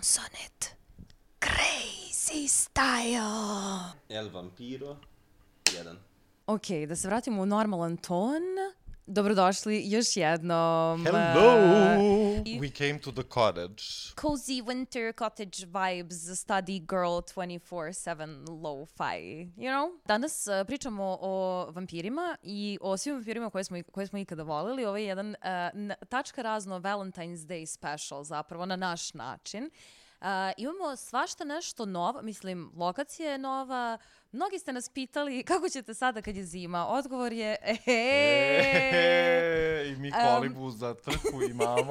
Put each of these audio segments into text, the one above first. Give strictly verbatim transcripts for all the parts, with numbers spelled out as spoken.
Sonnet Crazy Style. El Vampiro, jedan. Ok, da se vratimo u normalan ton. Dobrodošli još jednom. Hello! Uh, We came to the cottage. Cozy winter cottage vibes, study girl twenty-four seven lo-fi, you know? Danas uh, pričamo o vampirima i o svim vampirima koje smo, koje smo ikada volili. Ovo je jedan uh, n- tačka razno Valentine's Day special zapravo na naš način. Uh, imamo svašta nešto novo, mislim, lokacija je nova. Mnogi ste nas pitali kako ćete sada kad je zima. Odgovor je Eee, I mi kolibu um, za trku imamo.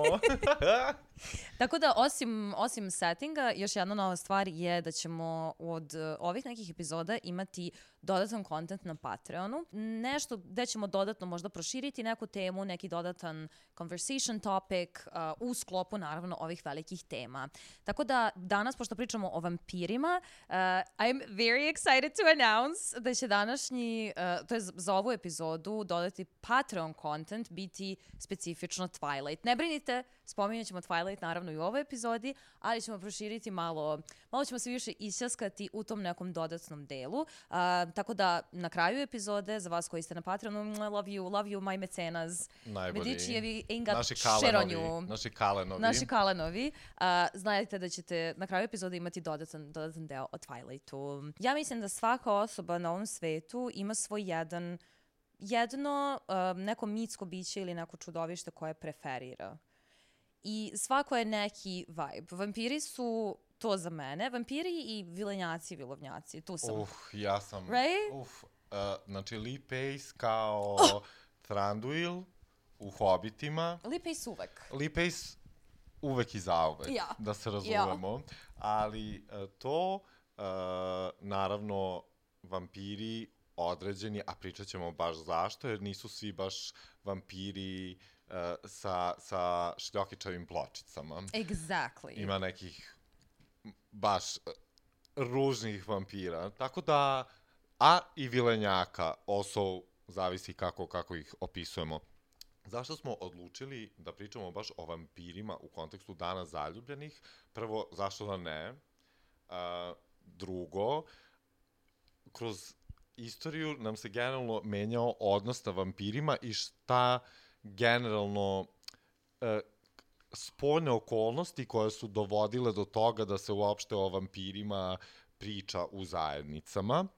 Tako da, osim, osim settinga, još jedna nova stvar je da ćemo od uh, ovih nekih epizoda imati dodatan content na Patreonu. Nešto gde ćemo dodatno možda proširiti neku temu, neki dodatan conversation topic uh, u sklopu, naravno, ovih velikih tema. Tako da, danas, pošto pričamo o vampirima, uh, I'm very excited to announce da će današnji, uh, to je za ovu epizodu, dodati Patreon content biti specifično Twilight. Ne brinite, spominjat ćemo Twilight naravno i u ovoj epizodi, ali ćemo proširiti malo, malo ćemo se više isćaskati u tom nekom dodatnom delu. Uh, tako da na kraju epizode, za vas koji ste na Patreonu, love you, love you, my mecenas. Najbolji. Medičijevi, ain't got Naši shit on you. kalenovi. Naši kalenovi. Naši kalenovi. Uh, znajte da ćete na kraju epizode imati dodatan, dodatan deo o Twilightu. Ja mislim da svaka osoba na ovom svetu ima svoj jedan, jedno uh, neko mitsko biće ili neko čudovište koje preferira. I svako je neki vibe. Vampiri su to za mene. Vampiri i vilenjaci, vilovnjaci. Tu sam. Uf, ja sam... Right? Uf, uh, znači Lee Pace kao oh! Thranduil u Hobbitima. Lee Pace uvek. Lee Pace uvek i zauvek, Ja. da se razumemo. Ja. Ali uh, to, uh, naravno, vampiri određeni, a pričat ćemo baš zašto, jer nisu svi baš vampiri uh, sa, sa šljokičavim pločicama. Exactly. Ima nekih baš uh, ružnih vampira. Tako da, a i vilenjaka, also zavisi kako, kako ih opisujemo. Zašto smo odlučili da pričamo baš o vampirima u kontekstu Dana zaljubljenih? Prvo, zašto da ne? Uh, drugo, kroz istoriju nam se generalno menjao odnos na vampirima i šta generalno uh, spoljne okolnosti koje su dovodile do toga da se uopšte o vampirima priča u zajednicama,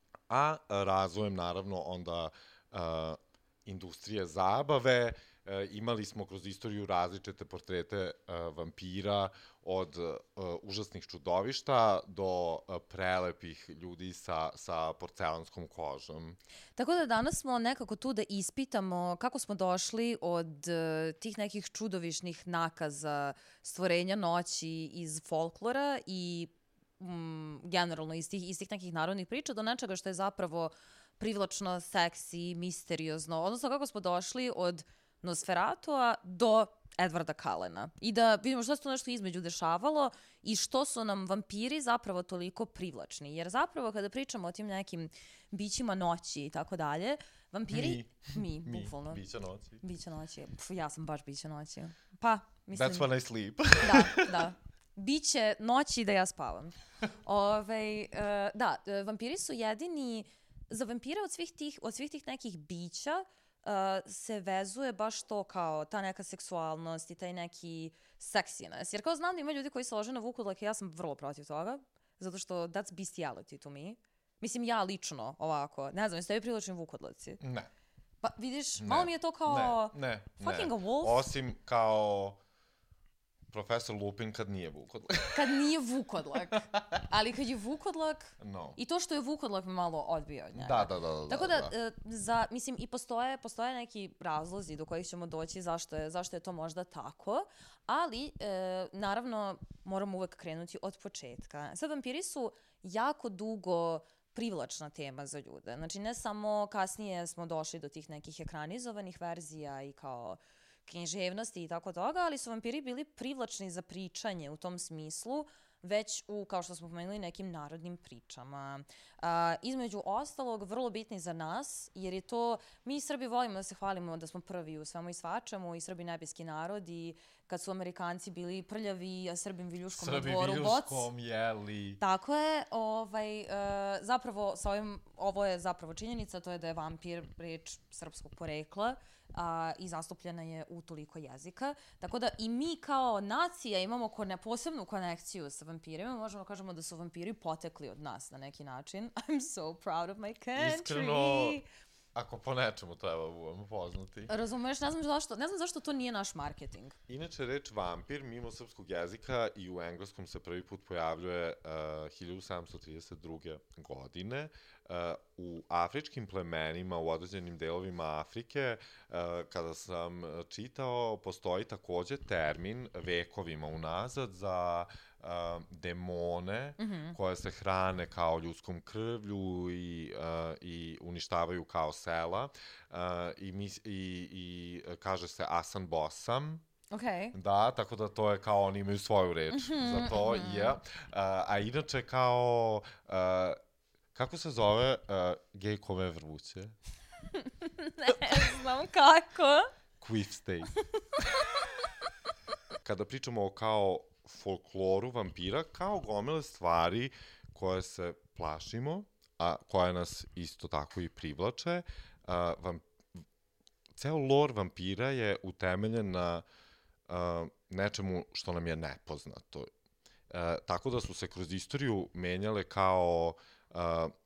a razvojem naravno onda uh, industrije zabave. E, imali smo kroz istoriju različite portrete e, vampira, od e, užasnih čudovišta do e, prelepih ljudi sa, sa porcelanskom kožom. Tako da danas smo nekako tu da ispitamo kako smo došli od e, tih nekih čudovišnih nakaza stvorenja noći iz folklora i mm, generalno iz tih, iz tih nekih narodnih priča do nečega što je zapravo privlačno, seksi, misteriozno, odnosno kako smo došli od Nosferatua do Edwarda Cullena. I da vidimo što se tu nešto između dešavalo i što su nam vampiri zapravo toliko privlačni. Jer zapravo kada pričamo o tim nekim bićima noći i tako dalje, vampiri... Mi. Mi, bukvalno. Mi, bića noći. Bića noći. Pf, ja sam baš bića noći. Pa, mislim... That's when I sleep. Da, da. Biće noći da ja spavam. Ove, uh, da, vampiri su jedini... Za vampire od svih tih, od svih tih nekih bića uh, se vezuje baš to kao ta neka seksualnost i taj neki sexiness. Jer kao znam da ima ljudi koji se lože na vukodlake, ja sam vrlo protiv toga, zato što that's bestiality to me. Mislim, ja lično ovako, ne znam, jeste vi privlačni vukodlaci? Ne. Pa vidiš, Ne. malo mi je to kao ne, ne, fucking ne. a wolf. Osim kao profesor Lupin kad nije vukodlak. Kad nije vukodlak. Ali kad je vukodlak, No. i to što je vukodlak me malo odbija od njega. Da, da, da. da Tako da, da. e, za, mislim, i postoje, postoje neki razlozi do kojih ćemo doći zašto je, zašto je to možda tako, ali, e, naravno, moramo uvek krenuti od početka. Sad, vampiri su jako dugo privlačna tema za ljude. Znači, ne samo kasnije smo došli do tih nekih ekranizovanih verzija i kao književnosti i tako toga, ali su vampiri bili privlačni za pričanje u tom smislu, već u, kao što smo pomenuli, nekim narodnim pričama. A, između ostalog, vrlo bitni za nas, jer je to, mi Srbi volimo da se hvalimo da smo prvi u svemu i svačemu, i Srbi nebeski narod, i kad su Amerikanci bili prljavi, a Srbim viljuškom Srbi na dvoru boc. viljuškom, jeli. Tako je, ovaj, uh, zapravo, sa ovim, ovo je zapravo činjenica, to je da je vampir reč srpskog porekla a, i zastupljena je u toliko jezika. Tako da i mi kao nacija imamo kone, posebnu konekciju sa vampirima. Možemo da kažemo da su vampiri potekli od nas na neki način. I'm so proud of my country. Iskreno, ako po nečemu treba budemo poznati. Razumeš, ne znam zašto, ne znam zašto to nije naš marketing. Inače, reč vampir mimo srpskog jezika i u engleskom se prvi put pojavljuje uh, hiljadu sedamsto trideset druge. godine. Uh, u afričkim plemenima, u određenim delovima Afrike, uh, kada sam čitao, postoji takođe termin vekovima unazad za uh, demone mm-hmm. koje se hrane kao ljudskom krvlju i, uh, i uništavaju kao sela. Uh, i, mis, i, I kaže se Asan Bosam. Okay. Da, tako da to je kao oni imaju svoju reč mm-hmm, za to. Mm-hmm. Yeah. Uh, a inače kao... Uh, kako se zove uh, gejkove vruće? Ne znam kako. Quiff stay. Kada pričamo o kao folkloru vampira, kao gomile stvari koje se plašimo, a koje nas isto tako i privlače, uh, vam, ceo lor vampira je utemeljen na uh, nečemu što nam je nepoznato. Uh, tako da su se kroz istoriju menjale kao uh,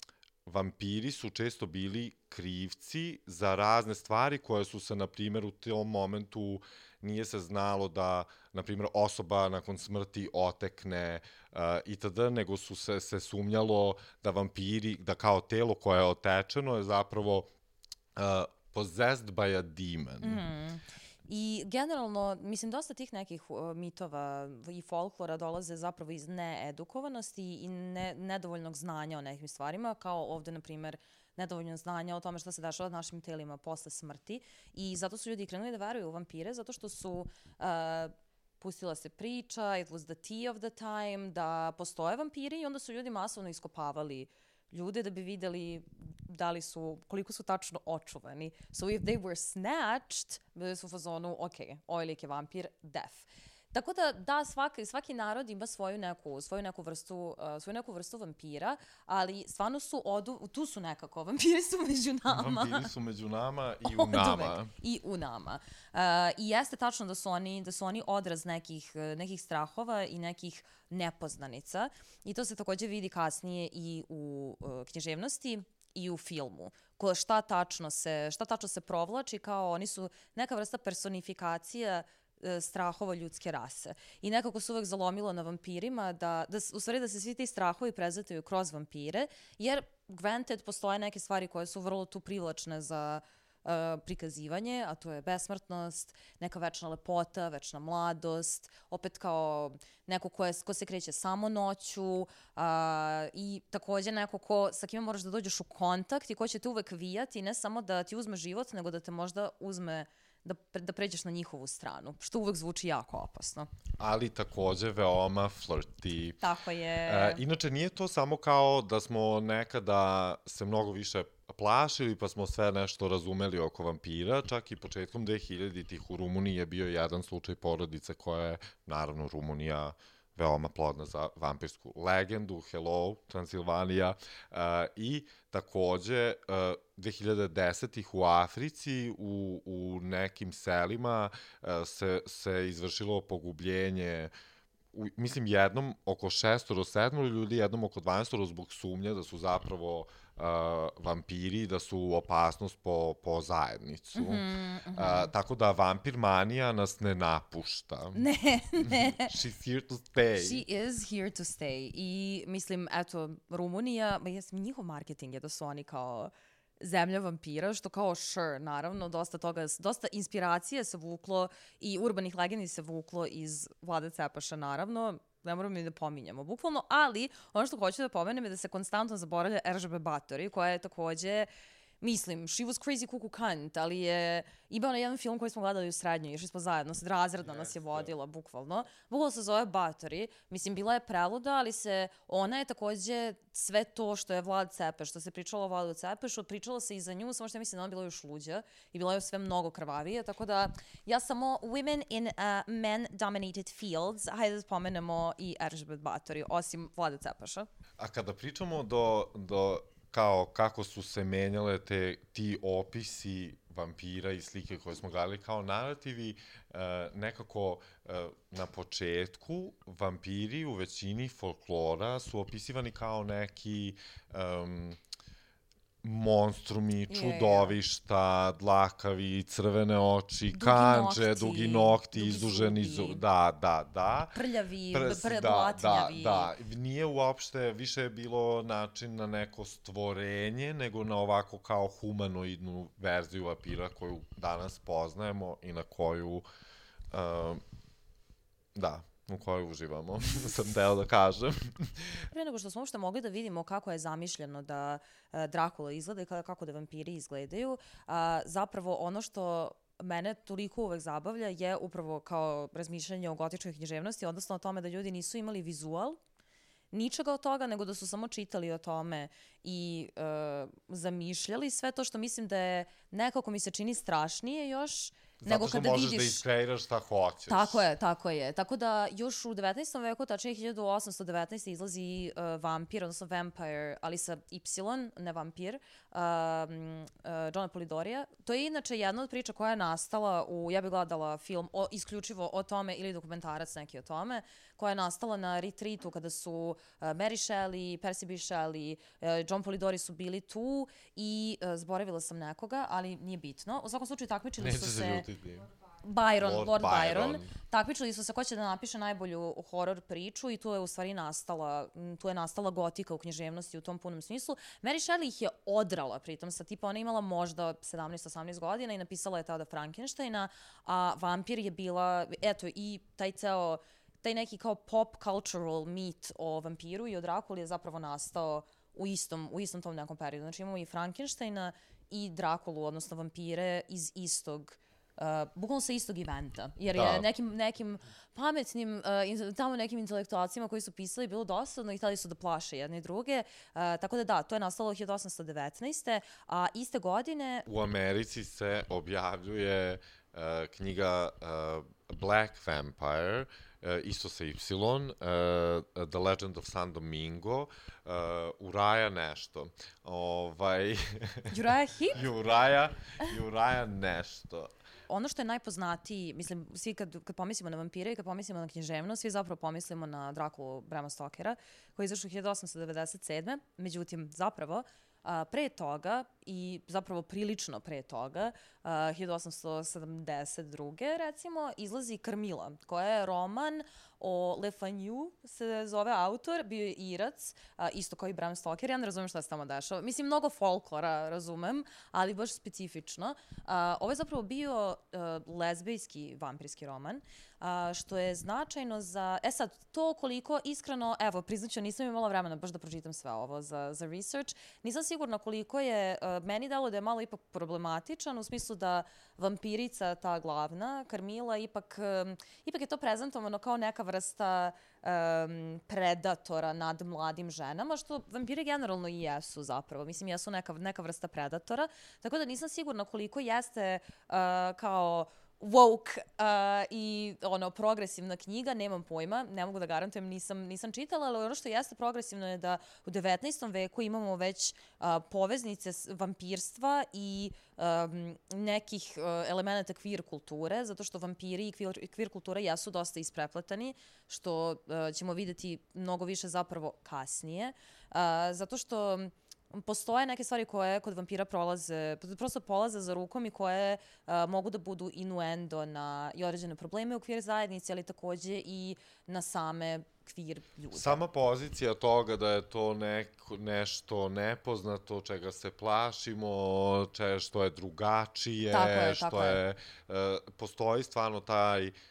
vampiri su često bili krivci za razne stvari koje su se, na primjer, u tom momentu nije se znalo da, na primjer, osoba nakon smrti otekne uh, itd., nego su se, se sumnjalo da vampiri, da kao telo koje je otečeno je zapravo uh, possessed by a demon. Mm. I generalno, mislim, dosta tih nekih uh, mitova i folklora dolaze zapravo iz needukovanosti i ne, nedovoljnog znanja o nekim stvarima, kao ovde, na primjer, nedovoljno znanja o tome šta se dešava našim telima posle smrti. I zato su ljudi krenuli da veruju u vampire, zato što su... Uh, pustila se priča, it was the tea of the time, da postoje vampiri i onda su ljudi masovno iskopavali ljude da bi videli da li su, koliko su tačno očuvani. So if they were snatched, bili su u fazonu, ok, ovaj lik je vampir, death. Tako da, da, svaki, svaki narod ima svoju neku, svoju neku vrstu, uh, svoju neku vrstu vampira, ali stvarno su odu, tu su nekako, vampiri su među nama. Vampiri su među nama i u nama. I u nama. Uh, I jeste tačno da su oni, da su oni odraz nekih, nekih strahova i nekih nepoznanica. I to se takođe vidi kasnije i u uh, književnosti i u filmu. Ko, šta, tačno se, šta tačno se provlači kao oni su neka vrsta personifikacija strahova ljudske rase. I nekako se uvek zalomilo na vampirima da, da u stvari da se svi ti strahovi prezentaju kroz vampire, jer granted postoje neke stvari koje su vrlo tu privlačne za uh, prikazivanje, a to je besmrtnost, neka večna lepota, večna mladost, opet kao neko ko, je, ko se kreće samo noću uh, i takođe neko ko, sa kime moraš da dođeš u kontakt i ko će te uvek vijati, ne samo da ti uzme život, nego da te možda uzme da, da pređeš na njihovu stranu, što uvek zvuči jako opasno. Ali takođe veoma flirty. Tako je. E, inače, nije to samo kao da smo nekada se mnogo više plašili pa smo sve nešto razumeli oko vampira, čak i početkom dvehiljaditih u Rumuniji je bio jedan slučaj porodice koja je, naravno, Rumunija veoma plodna za vampirsku legendu, Hello, Transilvanija, uh, i takođe uh, dve hiljade desetih u Africi, u, u nekim selima uh, se, se izvršilo pogubljenje, u, mislim jednom oko šestoro, sedmoro ljudi, jednom oko dvanaestoro zbog sumnje da su zapravo uh, vampiri, da su opasnost po, po zajednicu. Mm-hmm, mm-hmm. Uh, tako da vampir manija nas ne napušta. Ne, ne. She's here to stay. She is here to stay. I mislim, eto, Rumunija, jesam, njihov marketing je da su oni kao zemlja vampira, što kao sure, naravno, dosta toga, dosta inspiracije se vuklo i urbanih legendi se vuklo iz Vlade Cepaša, naravno, ne moramo ni da pominjamo, bukvalno, ali ono što hoću da pomenem je da se konstantno zaboravlja Eržebe Batory, koja je takođe Mislim, she was crazy kuku cunt, ali je imao na jedan film koji smo gledali u srednjoj, išli smo zajedno, sad razredna nas je vodila, bukvalno. Bukvalno se zove Battery. Mislim, bila je preluda, ali se, ona je takođe sve to što je Vlad Cepeš, što se pričalo o Vladu Cepešu, pričalo se i za nju, samo što ja mislim da ona bila još luđa i bila je sve mnogo krvavije, tako da ja samo women in uh, men-dominated fields, hajde da spomenemo i Elizabeth Bathory, osim Vlada Cepeša. A kada pričamo do, do kao kako su se menjale te, ti opisi vampira i slike koje smo gledali kao narativi, uh, nekako uh, na početku vampiri u većini folklora su opisivani kao neki um, monstrumi, čudovišta, dlakavi, crvene oči, dugi kanđe, nokti, dugi nokti, dugi izduženi zubi. zu... Da, da, da. Prljavi, Prs, pr da, blatnjavi. Da, da. Nije uopšte, više je bilo način na neko stvorenje, nego na ovako kao humanoidnu verziju vampira koju danas poznajemo i na koju, uh, da, u kojoj uživamo, sam teo da kažem. Pre nego što smo uopšte mogli da vidimo kako je zamišljeno da uh, Dracula izgleda i kako da vampiri izgledaju, uh, zapravo ono što mene toliko uvek zabavlja je upravo kao razmišljanje o gotičkoj književnosti, odnosno o tome da ljudi nisu imali vizual, ničega od toga, nego da su samo čitali o tome i uh, zamišljali sve to što mislim da je nekako mi se čini strašnije još, nego kada vidiš... Zato što možeš da iskreiraš šta hoćeš. Tako je, tako je. Tako da još u devetnaestom veku, tačnije hiljadu osamsto devetnaeste. izlazi uh, vampir, odnosno vampire, ali sa Y, ne vampir, uh, uh, Johna Polidorija. To je inače jedna od priča koja je nastala u, ja bih gledala film o, isključivo o tome ili dokumentarac neki o tome, koja je nastala na retreatu kada su uh, Mary Shelley, Percy B. Shelley, uh, John Polidori su bili tu i uh, zaboravila sam nekoga, ali nije bitno. U svakom slučaju takmičili Neće su se... se Byron, Lord, Lord Byron. Byron. Takmičili su se ko će da napiše najbolju horor priču i tu je u stvari nastala, tu je nastala gotika u književnosti u tom punom smislu. Mary Shelley ih je odrala pritom, sa tipa ona imala možda sedamnaest osamnaest godina i napisala je tada Frankensteina, a vampir je bila, eto, i taj ceo, taj neki kao pop cultural mit o vampiru i o Drakuli je zapravo nastao u istom, u istom tom nekom periodu. Znači imamo i Frankensteina i Drakulu, odnosno vampire iz istog Uh, bukvalno sa istog eventa, jer da. je nekim, nekim pametnim, uh, in, tamo nekim intelektualcima koji su pisali bilo dosadno i hteli su da plaše jedne i druge, uh, tako da da, to je nastalo hiljadu osamsto devetnaeste. A iste godine... U Americi se objavljuje uh, knjiga uh, Black Vampire, uh, isto sa Y, uh, The Legend of San Domingo, uh, Uraja nešto. Ovaj... Uraja Heep? Uraja, Uraja nešto. Ono što je najpoznatiji, mislim, svi kad, kad pomislimo na vampire i kad pomislimo na književnost, svi zapravo pomislimo na Drakulu Brama Stokera, koji je izašao hiljadu osamsto devedeset sedme. Međutim, zapravo, a, pre toga i zapravo prilično pre toga, a, hiljadu osamsto sedamdeset druge. recimo, izlazi Carmilla, koja je roman o Le Fanu, se zove autor, bio je Irac, a, isto kao i Bram Stoker. Ja ne razumem šta se tamo dešava. Mislim, mnogo folklora razumem, ali baš specifično. A, ovo je zapravo bio a, lezbejski vampirski roman, a, što je značajno za... E sad, to koliko iskreno, evo, priznaću, nisam imala vremena baš da pročitam sve ovo za, za research. Nisam sigurna koliko je, a, meni dalo da je malo ipak problematičan, u smislu da vampirica, ta glavna, Carmilla, ipak, um, ipak je to prezentovano kao neka vrsta um, predatora nad mladim ženama, što vampiri generalno i jesu zapravo. Mislim, jesu neka, neka vrsta predatora, tako da nisam sigurna koliko jeste uh, kao woke uh, i ono progresivna knjiga, nemam pojma, ne mogu da garantujem, nisam, nisam čitala, ali ono što jeste progresivno je da u devetnaestom veku imamo već uh, poveznice vampirstva i um, nekih uh, elemenata queer kulture, zato što vampiri i queer, queer kultura jesu dosta isprepletani, što uh, ćemo videti mnogo više zapravo kasnije, uh, zato što postoje neke stvari koje kod vampira prolaze, prosto polaze za rukom i koje uh, mogu da budu inuendo na i određene probleme u queer zajednici, ali takođe i na same queer ljude. Sama pozicija toga da je to neko, nešto nepoznato, čega se plašimo, če, što je drugačije, tako je, što tako je, uh, postoji stvarno taj uh,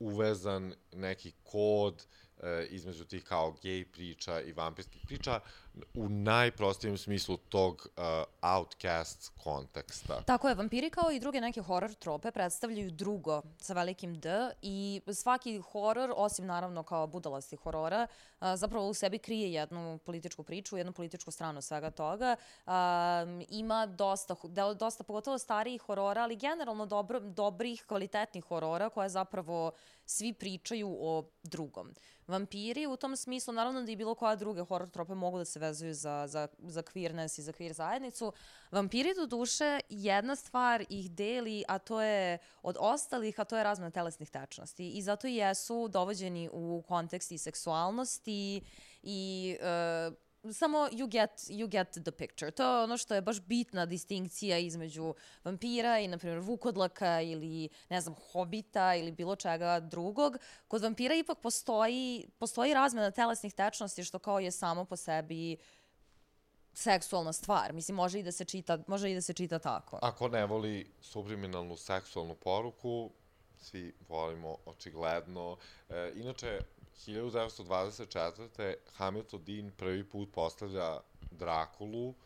uvezan neki kod između tih kao gej priča i vampirskih priča. u najprostijem smislu tog uh, outcast konteksta. Tako je, vampiri kao i druge neke horror trope predstavljaju drugo sa velikim D i svaki horor, osim naravno kao budalasti horora, a, zapravo u sebi krije jednu političku priču, jednu političku stranu svega toga. A, ima dosta, dosta pogotovo starijih horora, ali generalno dobro, dobrih, kvalitetnih horora koje zapravo svi pričaju o drugom. Vampiri u tom smislu, naravno da i bilo koja druge horror trope mogu da se vezuju za, za, za queerness i za queer zajednicu. Vampiri do duše jedna stvar ih deli, a to je od ostalih, a to je razmena telesnih tečnosti. I zato jesu dovođeni u kontekst i seksualnosti i uh, samo you get, you get the picture. To je ono što je baš bitna distinkcija između vampira i, na primjer, vukodlaka ili, ne znam, hobita ili bilo čega drugog. Kod vampira ipak postoji, postoji razmena telesnih tečnosti što kao je samo po sebi seksualna stvar. Mislim, može i da se čita, može i da se čita tako. Ako ne voli subliminalnu seksualnu poruku, svi volimo očigledno. E, inače, hiljadu devetsto dvadeset četvrte. Hamilton Dean prvi put postavlja Drakulu um,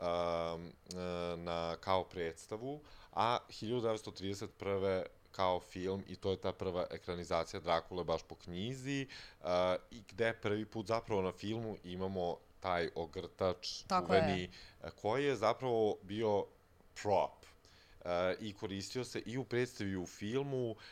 na, kao predstavu, a hiljadu devetsto trideset prve kao film, i to je ta prva ekranizacija Drakule baš po knjizi, uh, i gde prvi put zapravo na filmu imamo taj ogrtač čuveni, koji je zapravo bio prop. Uh, i koristio se i u predstavi i u filmu uh,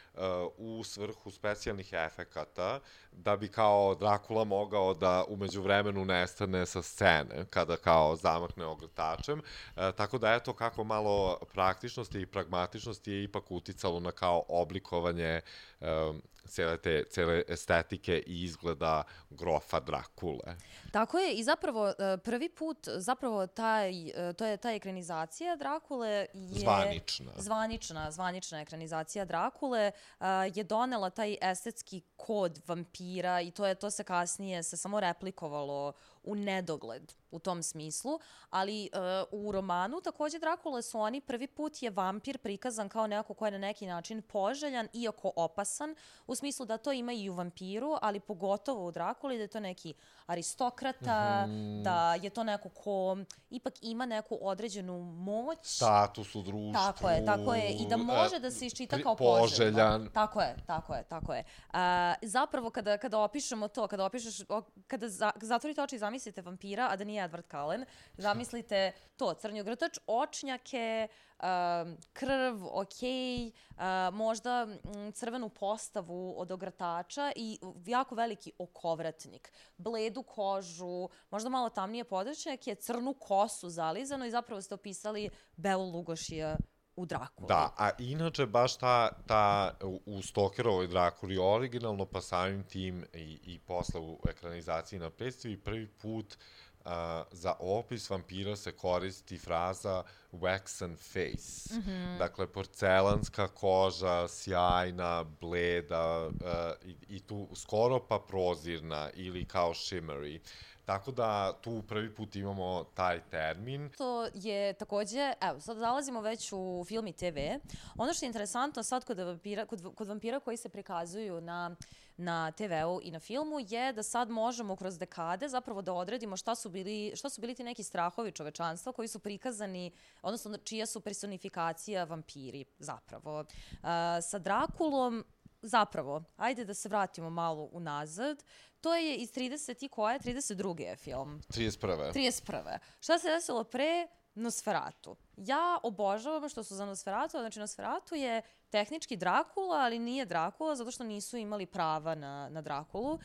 u svrhu specijalnih efekata, da bi kao Drakula mogao da umeđu vremenu nestane sa scene, kada kao zamakne ogrtačem. Uh, tako da eto kako malo praktičnosti i pragmatičnosti je ipak uticalo na kao oblikovanje um, cele te cele estetike i izgleda grofa Drakule. Tako je, i zapravo prvi put, zapravo taj, to je ta ekranizacija Drakule je... Zvanična. Zvanična, zvanična ekranizacija Drakule uh, je donela taj estetski kod vampira i to je to se kasnije se samo replikovalo u nedogled u tom smislu, ali uh, u romanu takođe Drakula su oni prvi put je vampir prikazan kao neko ko je na neki način poželjan, iako opasan, u smislu da to ima i u vampiru, ali pogotovo u Drakuli, da je to neki aristokrata, mm-hmm. da je to neko ko ipak ima neku određenu moć. Status u društvu. Tako je, tako je. I da može da se iščita kao poželjan. poželjan. Tako je, tako je, tako je. Uh, zapravo kada, kada opišemo to, kada opišeš, kada za, zatvorite oči i zamislite vampira, a da nije Edward Cullen, zamislite to, crnjogrtač, očnjake, um, krv, okej, okay, uh, možda m, crvenu postavu od ogrtača i jako veliki okovratnik, bledu kožu, možda malo tamnije podrčnjake, crnu kosu zalizanu i zapravo ste opisali Belu Lugošija u Drakuli. Da, a inače baš ta, ta u Stokerovoj Drakuli originalno, pa samim tim i, i posle u ekranizaciji na predstavi prvi put uh, za opis vampira se koristi fraza waxen face. Mm-hmm. Dakle, porcelanska koža, sjajna, bleda uh, i, i tu skoro pa prozirna ili kao shimmery. Tako da tu prvi put imamo taj termin. To je takođe, evo, sad zalazimo već u film i te ve. Ono što je interesantno sad kod vampira, kod, kod vampira koji se prikazuju na, na te veu i na filmu je da sad možemo kroz dekade zapravo da odredimo šta su bili, šta su bili ti neki strahovi čovečanstva koji su prikazani, odnosno čija su personifikacija vampiri zapravo. Uh, sa Drakulom zapravo, ajde da se vratimo malo unazad. To je iz trideset i koje? trideset druge je film. trideset prve. trideset prve. Šta se desilo pre? Nosferatu. Ja obožavam što su za Nosferatu, znači Nosferatu je tehnički Drakula, ali nije Drakula zato što nisu imali prava na, na Drakulu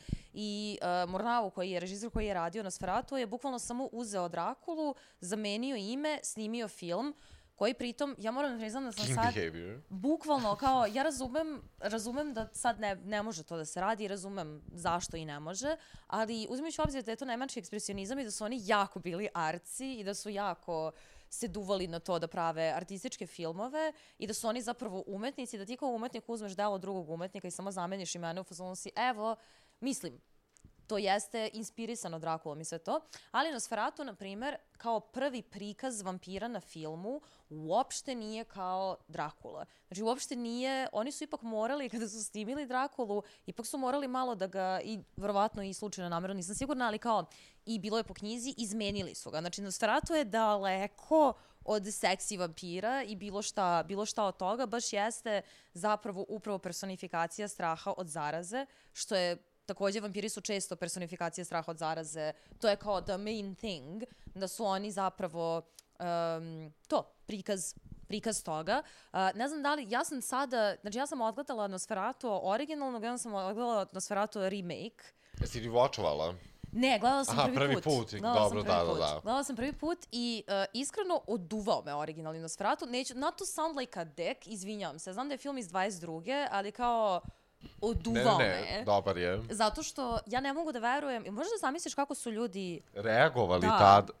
i uh, Murnau koji je režisor koji je radio Nosferatu je bukvalno samo uzeo Drakulu, zamenio ime, snimio film koji pritom, ja moram da priznam da sam King sad, behavior. Bukvalno, kao, ja razumem, razumem da sad ne, ne može to da se radi i razumem zašto i ne može, ali uzimajući u obzir da je to nemački ekspresionizam i da su oni jako bili arci i da su jako se duvali na to da prave artističke filmove i da su oni zapravo umetnici, da ti kao umetnik uzmeš delo drugog umetnika i samo zameniš imena u fazonu si, evo, mislim, to jeste inspirisano Drakulom i sve to, ali Nosferatu, na primer, kao prvi prikaz vampira na filmu, uopšte nije kao Drakula. Znači, uopšte nije, oni su ipak morali, kada su snimili Drakulu, ipak su morali malo da ga, i verovatno i slučajno namjerno, nisam sigurna, ali kao, i bilo je po knjizi, izmenili su ga. Znači, Nosferatu je daleko od seksi vampira i bilo šta, bilo šta od toga, baš jeste zapravo upravo personifikacija straha od zaraze, što je takođe, vampiri su često personifikacije straha od zaraze. To je kao the main thing, da su oni zapravo um, to, prikaz, prikaz toga. Uh, ne znam da li, ja sam sada, znači ja sam odgledala Nosferatu originalnog, ja sam odgledala Nosferatu remake. Jesi li watchovala? Ne, gledala sam Aha, prvi, prvi put. put. Gledala Dobro, sam prvi da, da, put. da. Gledala sam prvi put i uh, iskreno oduvao me originalni Nosferatu. Neću, not to sound like a dick, izvinjavam se. Znam da je film iz dvadeset druge, ali kao oduvao ne, ne, me. Ne, dobar je. Zato što ja ne mogu da verujem, možda da zamisliš kako su ljudi reagovali da. tad.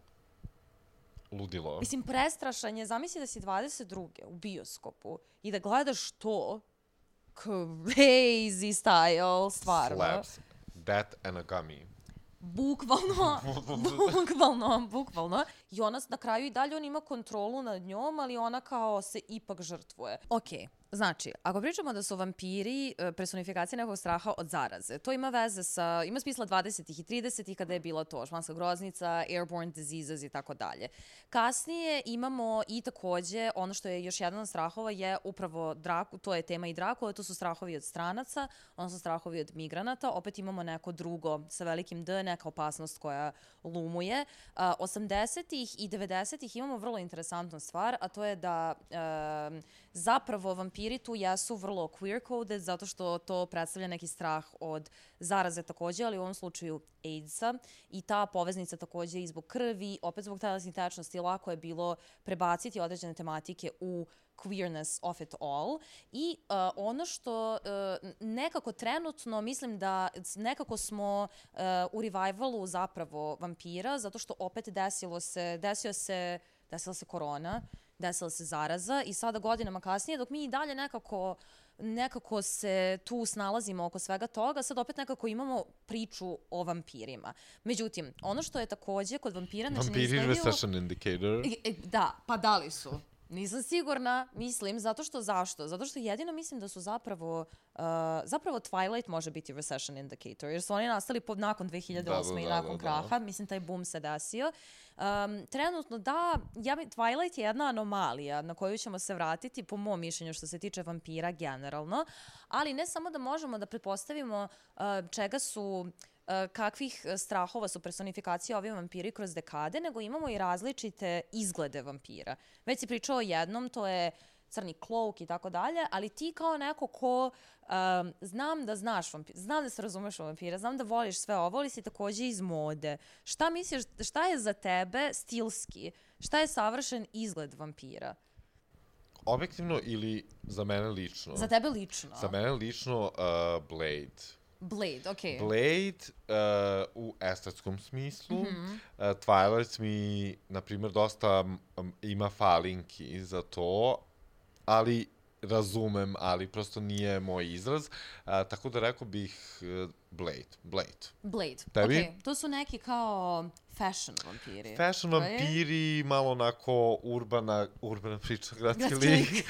Ludilo. Mislim, prestrašan je. Zamisli da si dvadeset druge u bioskopu i da gledaš to crazy style, stvarno. Slaps. That and a gummy. Bukvalno, bukvalno, bukvalno. I ona na kraju i dalje on ima kontrolu nad njom, ali ona kao se ipak žrtvuje. Okej. Znači, ako pričamo da su vampiri personifikacija nekog straha od zaraze, to ima veze sa, ima smisla dvadesetih i tridesetih kada je bila to španska groznica, airborne diseases i tako dalje. Kasnije imamo i takođe ono što je još jedan od strahova je upravo Draku, to je tema i Drakula, to su strahovi od stranaca, odnosno strahovi od migranata, opet imamo neko drugo sa velikim D, neka opasnost koja lumuje. Uh, osamdesetih i devedesetih imamo vrlo interesantnu stvar, a to je da uh, zapravo vampiri tu jesu vrlo queer coded zato što to predstavlja neki strah od zaraze takođe, ali u ovom slučaju AIDS-a i ta poveznica takođe i zbog krvi, opet zbog telesnih tečnosti, lako je bilo prebaciti određene tematike u queerness of it all. I uh, ono što uh, nekako trenutno, mislim da nekako smo uh, u revivalu zapravo vampira, zato što opet desilo se, desio se, desila se korona, desila se zaraza i sada godinama kasnije, dok mi i dalje nekako nekako se tu snalazimo oko svega toga, sad opet nekako imamo priču o vampirima. Međutim, ono što je takođe kod vampira... Znači, Vampiri recession indicator. Da, pa da li su? Nisam sigurna, mislim, zato što, zašto? Zato što jedino mislim da su zapravo, uh, zapravo Twilight može biti recession indicator, jer su oni nastali po, nakon dve hiljade osme da, da, i nakon da, da, kraha, da. Mislim, taj boom se desio. Um, trenutno, da, ja, Twilight je jedna anomalija na koju ćemo se vratiti, po mom mišljenju, što se tiče vampira generalno, ali ne samo da možemo da pretpostavimo uh, čega su... kakvih strahova su personifikacije ovi vampiri kroz dekade, nego imamo i različite izglede vampira. Već si pričao o jednom, to je crni klouk i tako dalje, ali ti kao neko ko um, znam da znaš vampira, znam da se razumeš u vampira, znam da voliš sve ovo, ali si takođe iz mode. Šta misliš, šta je za tebe stilski? Šta je savršen izgled vampira? Objektivno ili za mene lično? Za tebe lično. Za mene lično uh, Blade. Blade, okej. Okay. Blade uh, u estetskom smislu. Mm-hmm. uh, Twilight mi, na primjer, dosta um, ima falinki za to, ali razumem, ali prosto nije moj izraz. Uh, tako da rekao bih uh, Blade. Blade. Blade, Tebi? okej. Okay. To su neki kao fashion vampiri. Fashion okay. vampiri, malo onako urbana, urbana priča, gradski lik.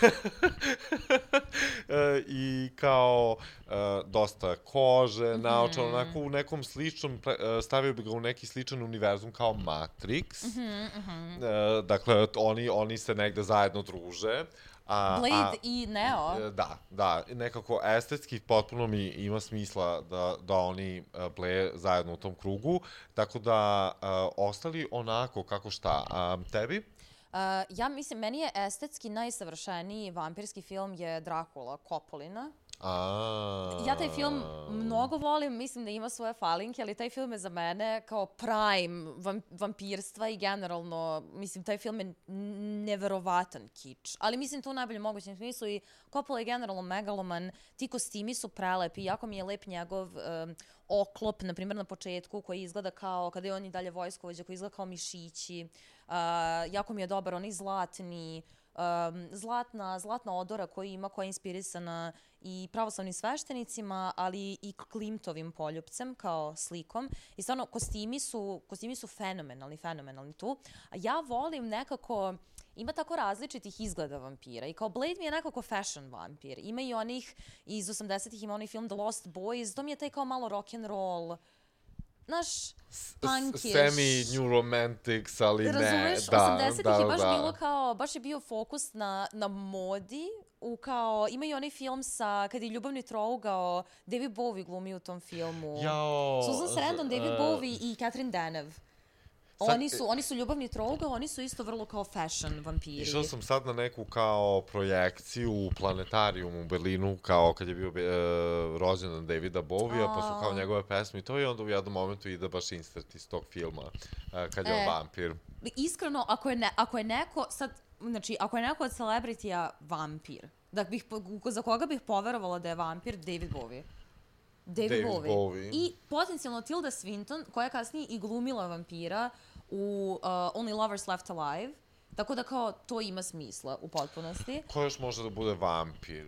e, I kao uh, dosta kože, mm-hmm. naočano, onako u nekom sličnom, uh, stavio bi ga u neki sličan univerzum kao Matrix. Mm-hmm, mm-hmm. Uh, dakle, oni, oni se negde zajedno druže. A, Blade a, i Neo. Da, da, nekako estetski potpuno mi ima smisla da, da oni bleje zajedno u tom krugu, tako da uh, ostali onako kako šta. Um, tebi? Uh, ja mislim, meni je estetski najsavršeniji vampirski film je Dracula, Coppolina. A... Ja taj film mnogo volim, mislim da ima svoje falinke, ali taj film je za mene kao prime vampirstva i generalno, mislim, taj film je neverovatan kič. Ali mislim to u najboljem mogućem smislu i Coppola je generalno megaloman, ti kostimi su prelepi, jako mi je lep njegov um, oklop, na primjer na početku, koji izgleda kao, kada je on i dalje vojskovođa, koji izgleda kao mišići. Uh, jako mi je dobar onaj zlatni um, zlatna, zlatna odora koju ima, koja je inspirisana i pravoslavnim sveštenicima, ali i Klimtovim poljupcem kao slikom. I stvarno, kostimi su, kostimi su fenomenalni, fenomenalni tu. A ja volim nekako, ima tako različitih izgleda vampira i kao Blade mi je nekako fashion vampir. Ima i onih iz osamdesetih, ima onaj film The Lost Boys, to mi je taj kao malo rock'n'roll, znaš, punkish. Semi-new romantics, ali ne, razumeš, da, osamdesetih da, je baš da. bilo kao, baš je bio fokus na, na modi, u kao, ima i onaj film sa, kad je ljubavni trougao, David Bowie glumi u tom filmu. Jao. Susan Sarandon, David uh, Bowie i Catherine Deneuve. Sad, Oni su, oni su ljubavni trougao, oni su isto vrlo kao fashion vampiri. Išao sam sad na neku kao projekciju u planetarijumu u Berlinu, kao kad je bio e, rođendan Davida Bowie-a, pa su kao njegove pesme i to, i onda u jednom momentu ide baš insert iz tog filma, e, kad je e, on vampir. Iskreno, ako je, ne, ako je neko, sad, znači, ako je neko od celebritija vampir, da bih, za koga bih poverovala da je vampir, David Bowie. David, David Bowie. Bowie. I potencijalno Tilda Swinton, koja je kasnije i glumila vampira u uh, Only Lovers Left Alive. Tako da kao to ima smisla u potpunosti. Ko još može da bude vampir?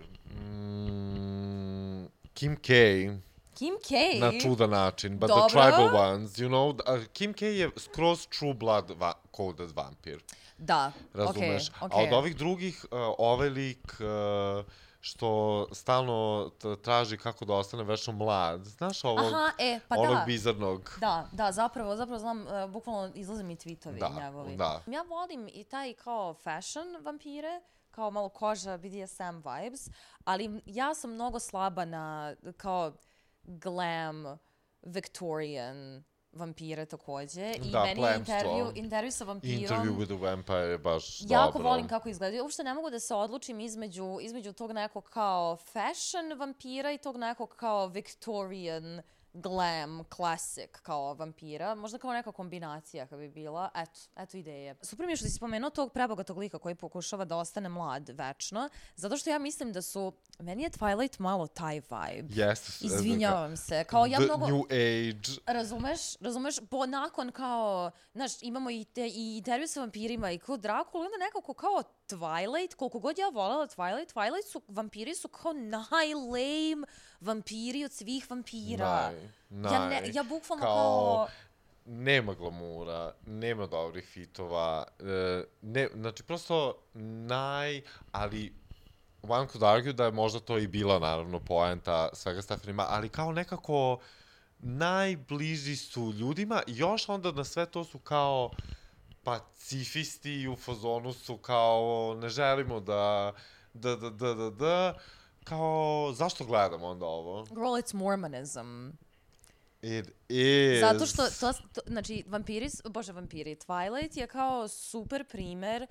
Mm, Kim K. Kim K. Na čudan način, but Dobro. the tribal ones, you know. Uh, Kim K je skroz True Blood va coded vampir. Da, razumeš? okej, okej. A od ovih drugih, uh, ovaj lik uh, što stalno traži kako da ostane večno mlad. Znaš ovog, Aha, e, pa onog da. bizarnog? Da, da, zapravo, zapravo znam, uh, bukvalno izlaze mi tweetovi da, njegovi. Da, Ja volim i taj kao fashion vampire, kao malo koža, B D S M vibes, ali ja sam mnogo slaba na kao glam, Victorian vampire takođe. I da, meni je intervju, intervju sa vampirom... Interview with the Vampire je baš jako dobro. volim kako izgleda. Uopšte ne mogu da se odlučim između, između tog nekog kao fashion vampira i tog nekog kao Victorian glam, classic kao vampira. Možda kao neka kombinacija kad bi bila. Eto, eto ideje. Super mi je što si spomenuo tog prebogatog lika koji pokušava da ostane mlad večno, zato što ja mislim da su, meni je Twilight malo taj vibe. Yes. Izvinjavam se. Kao ja the mnogo... new age. Razumeš? Razumeš? Po, nakon kao, znaš, imamo i, te, i intervju sa vampirima i kao Dracula, onda nekako kao Twilight, koliko god ja voljela Twilight, Twilight su, vampiri su kao najlame vampiri od svih vampira. Naj, naj. Ja, ne, ja bukvalno kao... kao... Nema glamura, nema dobrih fitova, e, ne, znači prosto naj, ali one could argue da je možda to i bila naravno poenta svega Stephenima, ali kao nekako najbliži su ljudima i još onda na sve to su kao pacifisti i u fazonu su kao ne želimo da da da da da da kao zašto gledamo onda ovo? Girl, it's Mormonism. It is. Zato što, to, to, znači, vampiri, bože, vampiri, Twilight je kao super primer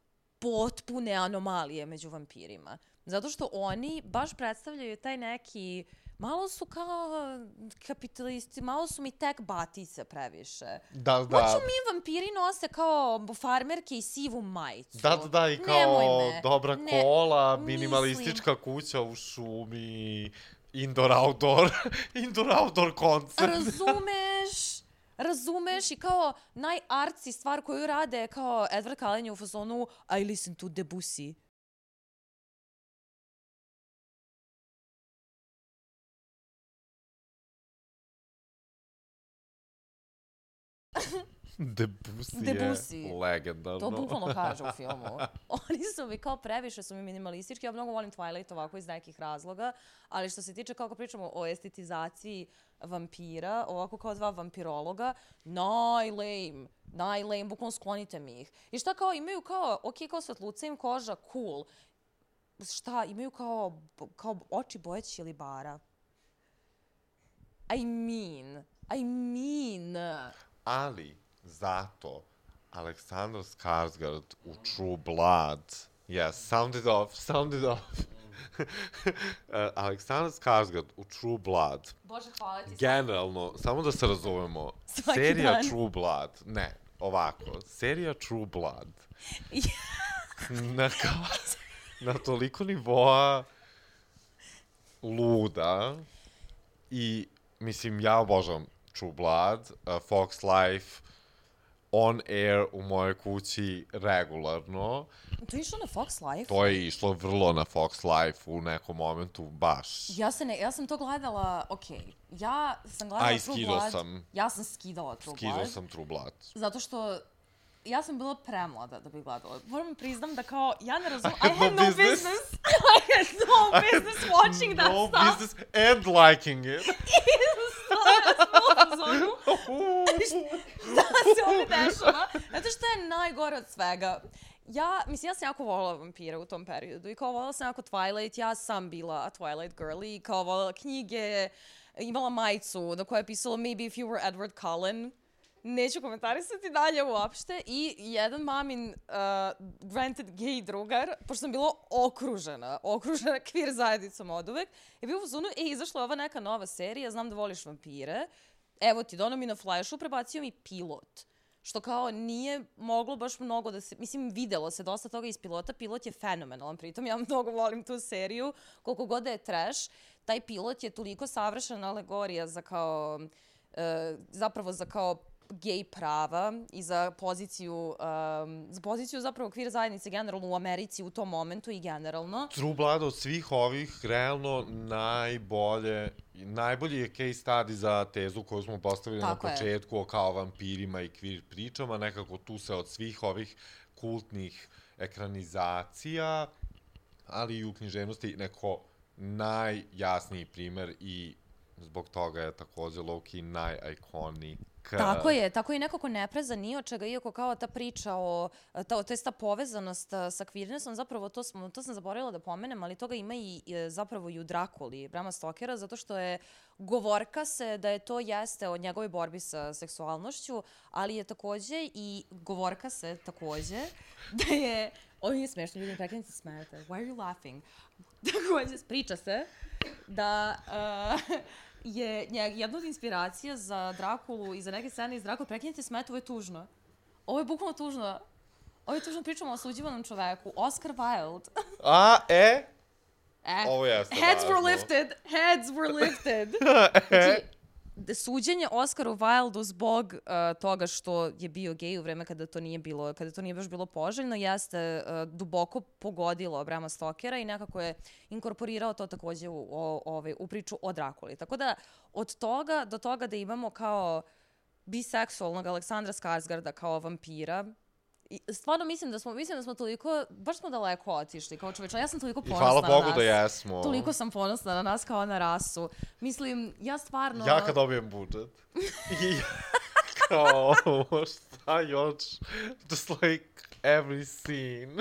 potpune anomalije među vampirima. Zato što oni baš predstavljaju taj neki, malo su kao kapitalisti, malo su mi tek batice previše. Da, da. Hoću mi vampiri nose kao farmerke i sivu majicu. Da, da, da, i kao dobra ne, kola, minimalistička mislim. Kuća u šumi, indoor-outdoor, indoor-outdoor koncept. Razumeš? Razumeš? I kao najarci stvar koju rade kao Edward Cullen je u fazonu I listen to Debussy. Debussy, Debussy je legendarno. To bukvalno kaže u filmu. Oni su mi kao previše su mi minimalistički. Ja mnogo volim Twilight ovako iz nekih razloga, ali što se tiče kako pričamo o estetizaciji vampira, ovako kao dva vampirologa, najlame, najlame, bukvalno sklonite mi ih. I šta kao imaju kao, ok, kao svetluca im koža, cool. Šta, imaju kao, kao oči boje ćilibara. I mean, I mean... Ali, zato, Aleksandar Skarsgård u True Blood, yes, sound it off, sound it off. uh, Aleksandar Skarsgård u True Blood. Bože, hvala ti. Generalno, samo da se razumemo, Svaki serija dan. True Blood, ne, ovako, serija True Blood, na, kao, na toliko nivoa luda i, mislim, ja obožavam True Blood, uh, Fox Life, on air u mojoj kući regularno. To je išlo na Fox Life? To je išlo vrlo na Fox Life u nekom momentu, baš. Ja, se ne, ja sam to gledala, okej, okay. ja sam gledala A, True skidao Blood. sam. Ja sam skidala True Blood. Skidao sam True Blood. Zato što ja sam bila premlada da bih gledala. Moram priznam da kao, ja ne razumem, I I had no business. I had no business watching that no stuff. No business and liking it. Šta se ovdje dešava? Zato što je najgore od svega. Ja, mislim, ja sam jako volila vampire u tom periodu i kao volila sam jako Twilight, ja sam bila Twilight girly i kao volila knjige, imala majicu na kojoj je pisalo Maybe if you were Edward Cullen. Neću komentarisati dalje uopšte. I jedan mamin uh, granted gay drugar, pošto sam bila okružena, okružena queer zajednicom od uvek, je bio u zonu, e, izašla je ova neka nova serija, znam da voliš vampire, evo ti, dono mi na Flashu, prebacio mi pilot. Što kao nije moglo baš mnogo da se, mislim, videlo se dosta toga iz pilota, pilot je fenomenalan, pritom ja mnogo volim tu seriju, koliko god da je trash, taj pilot je toliko savršena alegorija za kao, uh, zapravo za kao gej prava i za poziciju, um, za poziciju zapravo queer zajednice generalno u Americi u tom momentu i generalno. True Blood od svih ovih realno najbolje, najbolji je case study za tezu koju smo postavili Tako na je. početku o kao vampirima i queer pričama. Nekako tu se od svih ovih kultnih ekranizacija, ali i u književnosti neko najjasniji primer i zbog toga je takođe low-key najikonik. Tako je, tako i nekako ne preza ni od čega, iako kao ta priča o, ta, to je ta povezanost sa queernessom, zapravo to, smo, to sam zaboravila da pomenem, ali toga ima i zapravo i u Drakuli, Brama Stokera, zato što je govorka se da je to jeste o njegovoj borbi sa seksualnošću, ali je takođe i govorka se takođe da je, ovo nije smešno, ljudi, prekinite se smijete, why are you laughing? Takođe, priča se da uh, je jedna od inspiracija za Drakulu i za neke scene iz Drakule, prekinite smete, ovo je tužno. Ovo je bukvalno tužno. Ovo je tužno, pričamo o osuđivanom čoveku. Oscar Wilde. A, e? E, Ovo jeste heads važno. were lifted. Heads were lifted. Znači, suđenje Oscaru Wildu zbog uh, toga što je bio gej u vreme kada to nije bilo, kada to nije baš bilo poželjno, jeste uh, duboko pogodilo Brama Stokera i nekako je inkorporirao to takođe u, o, ove, u priču o Drakuli. Tako da, od toga do toga da imamo kao biseksualnog Aleksandra Skarsgarda kao vampira, i stvarno mislim da smo, mislim da smo toliko, baš smo daleko otišli kao čoveče. Ja sam toliko ponosna na nas. I hvala Bogu da jesmo. Toliko sam ponosna na nas kao na rasu. Mislim, ja stvarno... Ja kad dobijem budžet. I kao, šta još? Just like every scene.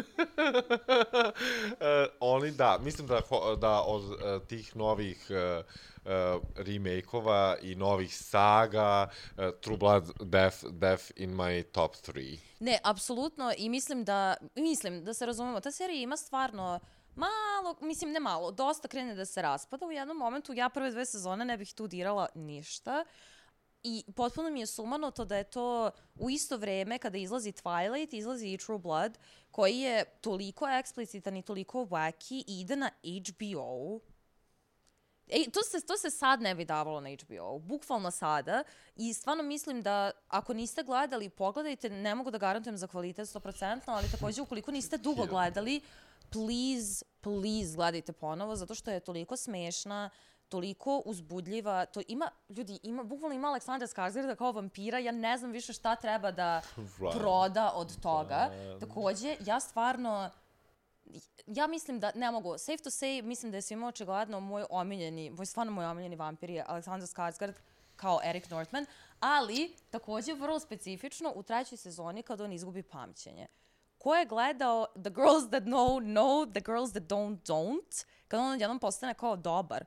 uh, oni da, mislim da, da od uh, tih novih uh, uh, remake-ova i novih saga, uh, True Blood, def, def in my top three. Ne, apsolutno, i mislim da, mislim da se razumemo, ta serija ima stvarno malo, mislim ne malo, dosta krene da se raspada u jednom momentu, ja prve dve sezone ne bih tu dirala ništa i potpuno mi je sumanuto da je to u isto vreme kada izlazi Twilight, izlazi i True Blood, koji je toliko eksplicitan i toliko wacky i ide na H B O. Ej, to se, to se sad ne bi davalo na H B O, bukvalno sada. I stvarno mislim da ako niste gledali, pogledajte, ne mogu da garantujem za kvalitet sto posto, ali takođe ukoliko niste dugo gledali, please, please gledajte ponovo, zato što je toliko smešna, toliko uzbudljiva, to ima, ljudi, ima, bukvalno ima Aleksandra Skarsgarda kao vampira, ja ne znam više šta treba da proda od toga. Takođe, ja stvarno... Ja mislim da, ne mogu, safe to say, mislim da je svima očigledno moj omiljeni, moj stvarno moj omiljeni vampir je Aleksandar Skarsgård kao Eric Northman, ali takođe vrlo specifično u trećoj sezoni kad on izgubi pamćenje. Ko je gledao The Girls That Know, Know, The Girls That Don't, Don't, kad on jednom postane kao dobar.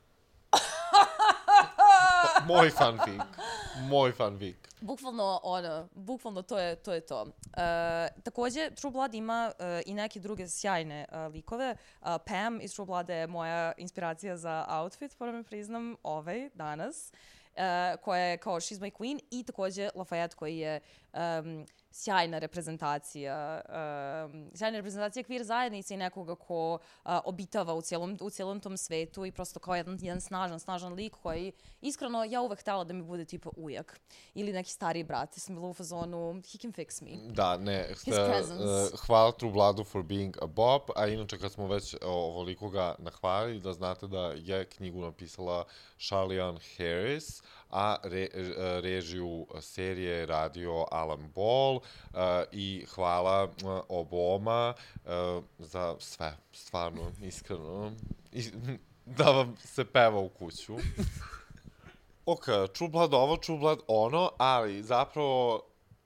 Moj fanfic. Moj fanfic. Bukvalno, ono, bukvalno to je to. Je to. Uh, takođe, True Blood ima uh, i neke druge sjajne uh, likove. Uh, Pam iz True Blooda je moja inspiracija za outfit, moram priznam, ovaj, danas. Uh, koja je kao She's My Queen i takođe Lafayette koji je um, sjajna reprezentacija, um, sjajna reprezentacija queer zajednice i nekoga ko uh, obitava u cijelom, u cijelom tom svetu i prosto kao jedan, jedan snažan, snažan lik koji, iskreno, ja uvek htjela da mi bude tipa ujak ili neki stariji brat. Ja sam bila u fazonu, he can fix me. Da, ne, His uh, presence. uh, hvala True Blood-u for being a Bob, a inače kad smo već ovoliko ga nahvalili, da znate da je knjigu napisala Charlian Harris, a re, režiju serije radio Alan Ball, uh, i hvala uh, oboma uh, za sve, stvarno, iskreno, I, da vam se peva u kuću. Ok, True Blood ovo, True Blood ono, ali zapravo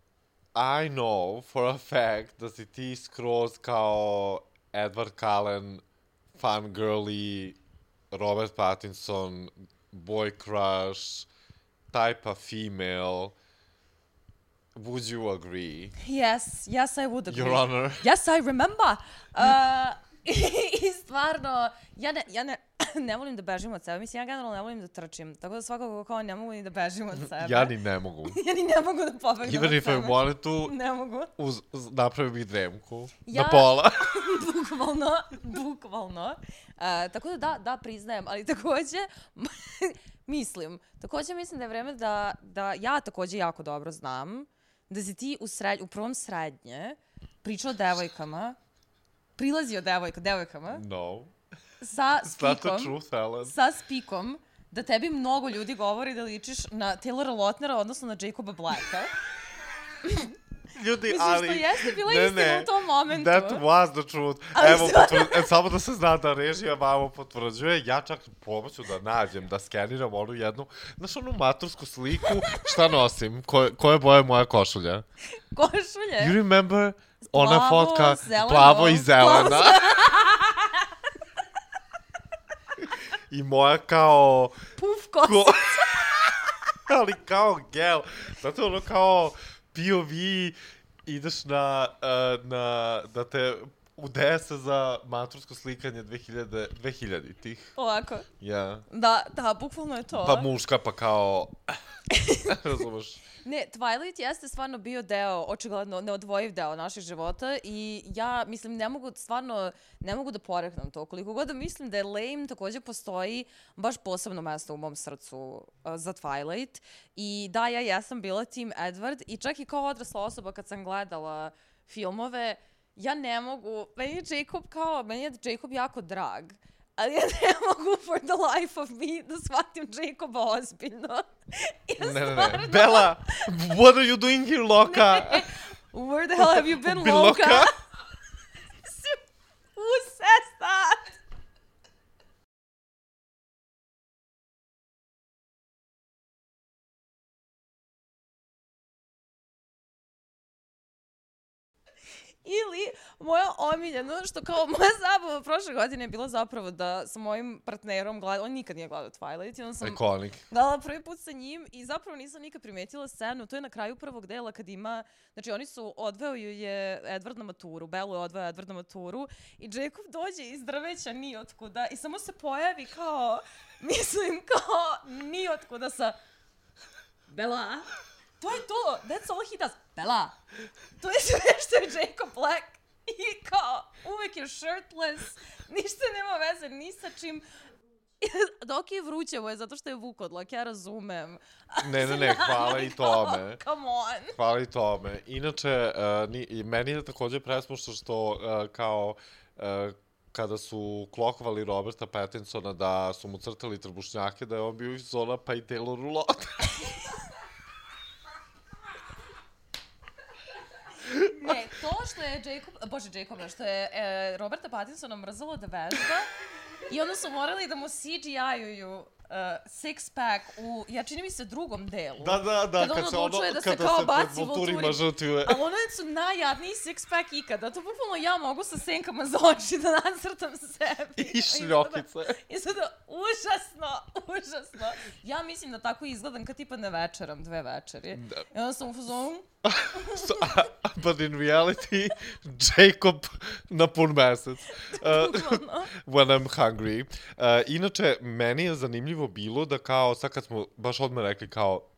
I know for a fact da si ti skroz kao Edward Cullen, fangirly, Robert Pattinson, boy crush, type of female. Would you agree? Yes, yes, I would agree. Your Honor. Yes, I remember. Uh, I stvarno, ja ne, ja ne, ne volim da bežim od sebe. Mislim, ja generalno ne volim da trčim. Tako da svakako kao ne mogu ni da bežim od sebe. Ja ni ne mogu. Ja ni ne mogu da pobegnem Even od if I sebe. wanted to, Ne mogu. uz, uz, napravim i dremku. Ja- Na pola. Bukvalno, bukvalno. Uh, tako da da, da, priznajem, ali takođe, mislim, takođe mislim da je vreme da, da ja takođe jako dobro znam da si ti u, sred, u prvom srednje pričao o devojkama, prilazio devojka, devojkama, No. sa It's not the spikom, truth, Ellen. sa spikom, da tebi mnogo ljudi govori da ličiš na Taylora Lautnera, odnosno na Jacoba Blacka. Ljudi, Mislim, ali... što jeste bila ne, istina ne, u tom momentu. That was the truth. Ali Evo, stvarno- potvrd, e, samo da se zna da režija vamo potvrđuje, ja čak pomoću da nađem, da skeniram onu jednu, znaš onu matursku sliku, šta nosim, Ko, koje boje moja košulja? Košulje. You remember ona Plavo, fotka, zeleno. plavo i zelena. Plavo, I moja kao... Puf kosa. Ko, ali kao gel. Zato ono kao P O V ideš na, uh, na, da te udese za matursko slikanje dve hiljaditih. Ovako. Ja. Da, da, bukvalno je to. Pa muška, pa kao... Razumeš? Ne, Twilight jeste stvarno bio deo, očigledno neodvojiv deo naših života i ja, mislim, ne mogu, stvarno, ne mogu da poreknem to. Koliko god da mislim da je lame, takođe postoji baš posebno mesto u mom srcu uh, za Twilight. I da, ja jesam bila Team Edward i čak i kao odrasla osoba kad sam gledala filmove, ja ne mogu, meni je Jacob kao, meni je Jacob jako drag. Ali ja ne mogu for the life of me da shvatim Jacoba ozbiljno. Ja Ne, ne, ne. stvarno- Bella, what are you doing here, Loka? Where the hell have you been, Been Loka? Loka? Who says that? Ili moja omiljena, što kao moja zabava prošle godine je bila zapravo da sa mojim partnerom gledala, on nikad nije gledao Twilight, i onda sam Iconic. gledala prvi put sa njim i zapravo nisam nikad primetila scenu, to je na kraju prvog dela kad ima, znači oni su, odveo ju je Edward na maturu, Bellu je odveo Edward na maturu i Jacob dođe iz drveća nijotkuda i samo se pojavi kao, mislim kao nijotkuda sa Bella. To je to, that's all he does. Bella. To je sve što je Jacob Black. I kao, uvek je shirtless, ništa nema veze ni sa čim. Dok je vrućevo je zato što je vukodlak, ja razumem. Ne, ne, ne, hvala i tome. Come on. Hvala i tome. Inače, uh, ni, i meni je takođe presmušno što uh, kao uh, kada su klokovali Roberta Pattinsona da su mu crtali trbušnjake, da je on bio iz zona pa i Taylor Lautner. Ne, to što je Jacob, bože Jacob, što je e, Roberta Pattinsona mrzalo da vežba i onda su morali da mu C G I-uju uh, six pack u, ja čini mi se, drugom delu. Da, da, da, Kada kad on se ono, odlučuje da se kada kao se baci pred Volturima. Volturima žrtvuje. Ali ono su najjadniji six pack ikada. To bukvalno ja mogu sa senkama za oči da nacrtam sebi. I šljokice. I sada, užasno, užasno. Ja mislim da tako izgledam kad tipa ne večeram dve večeri. Da. I onda sam u fazonu, So, uh, but in reality, Jacob na pun mesec. Uh, bukvalno. when I'm hungry. Uh, inače, meni je zanimljivo bilo da kao, sad kad smo baš odmah rekli kao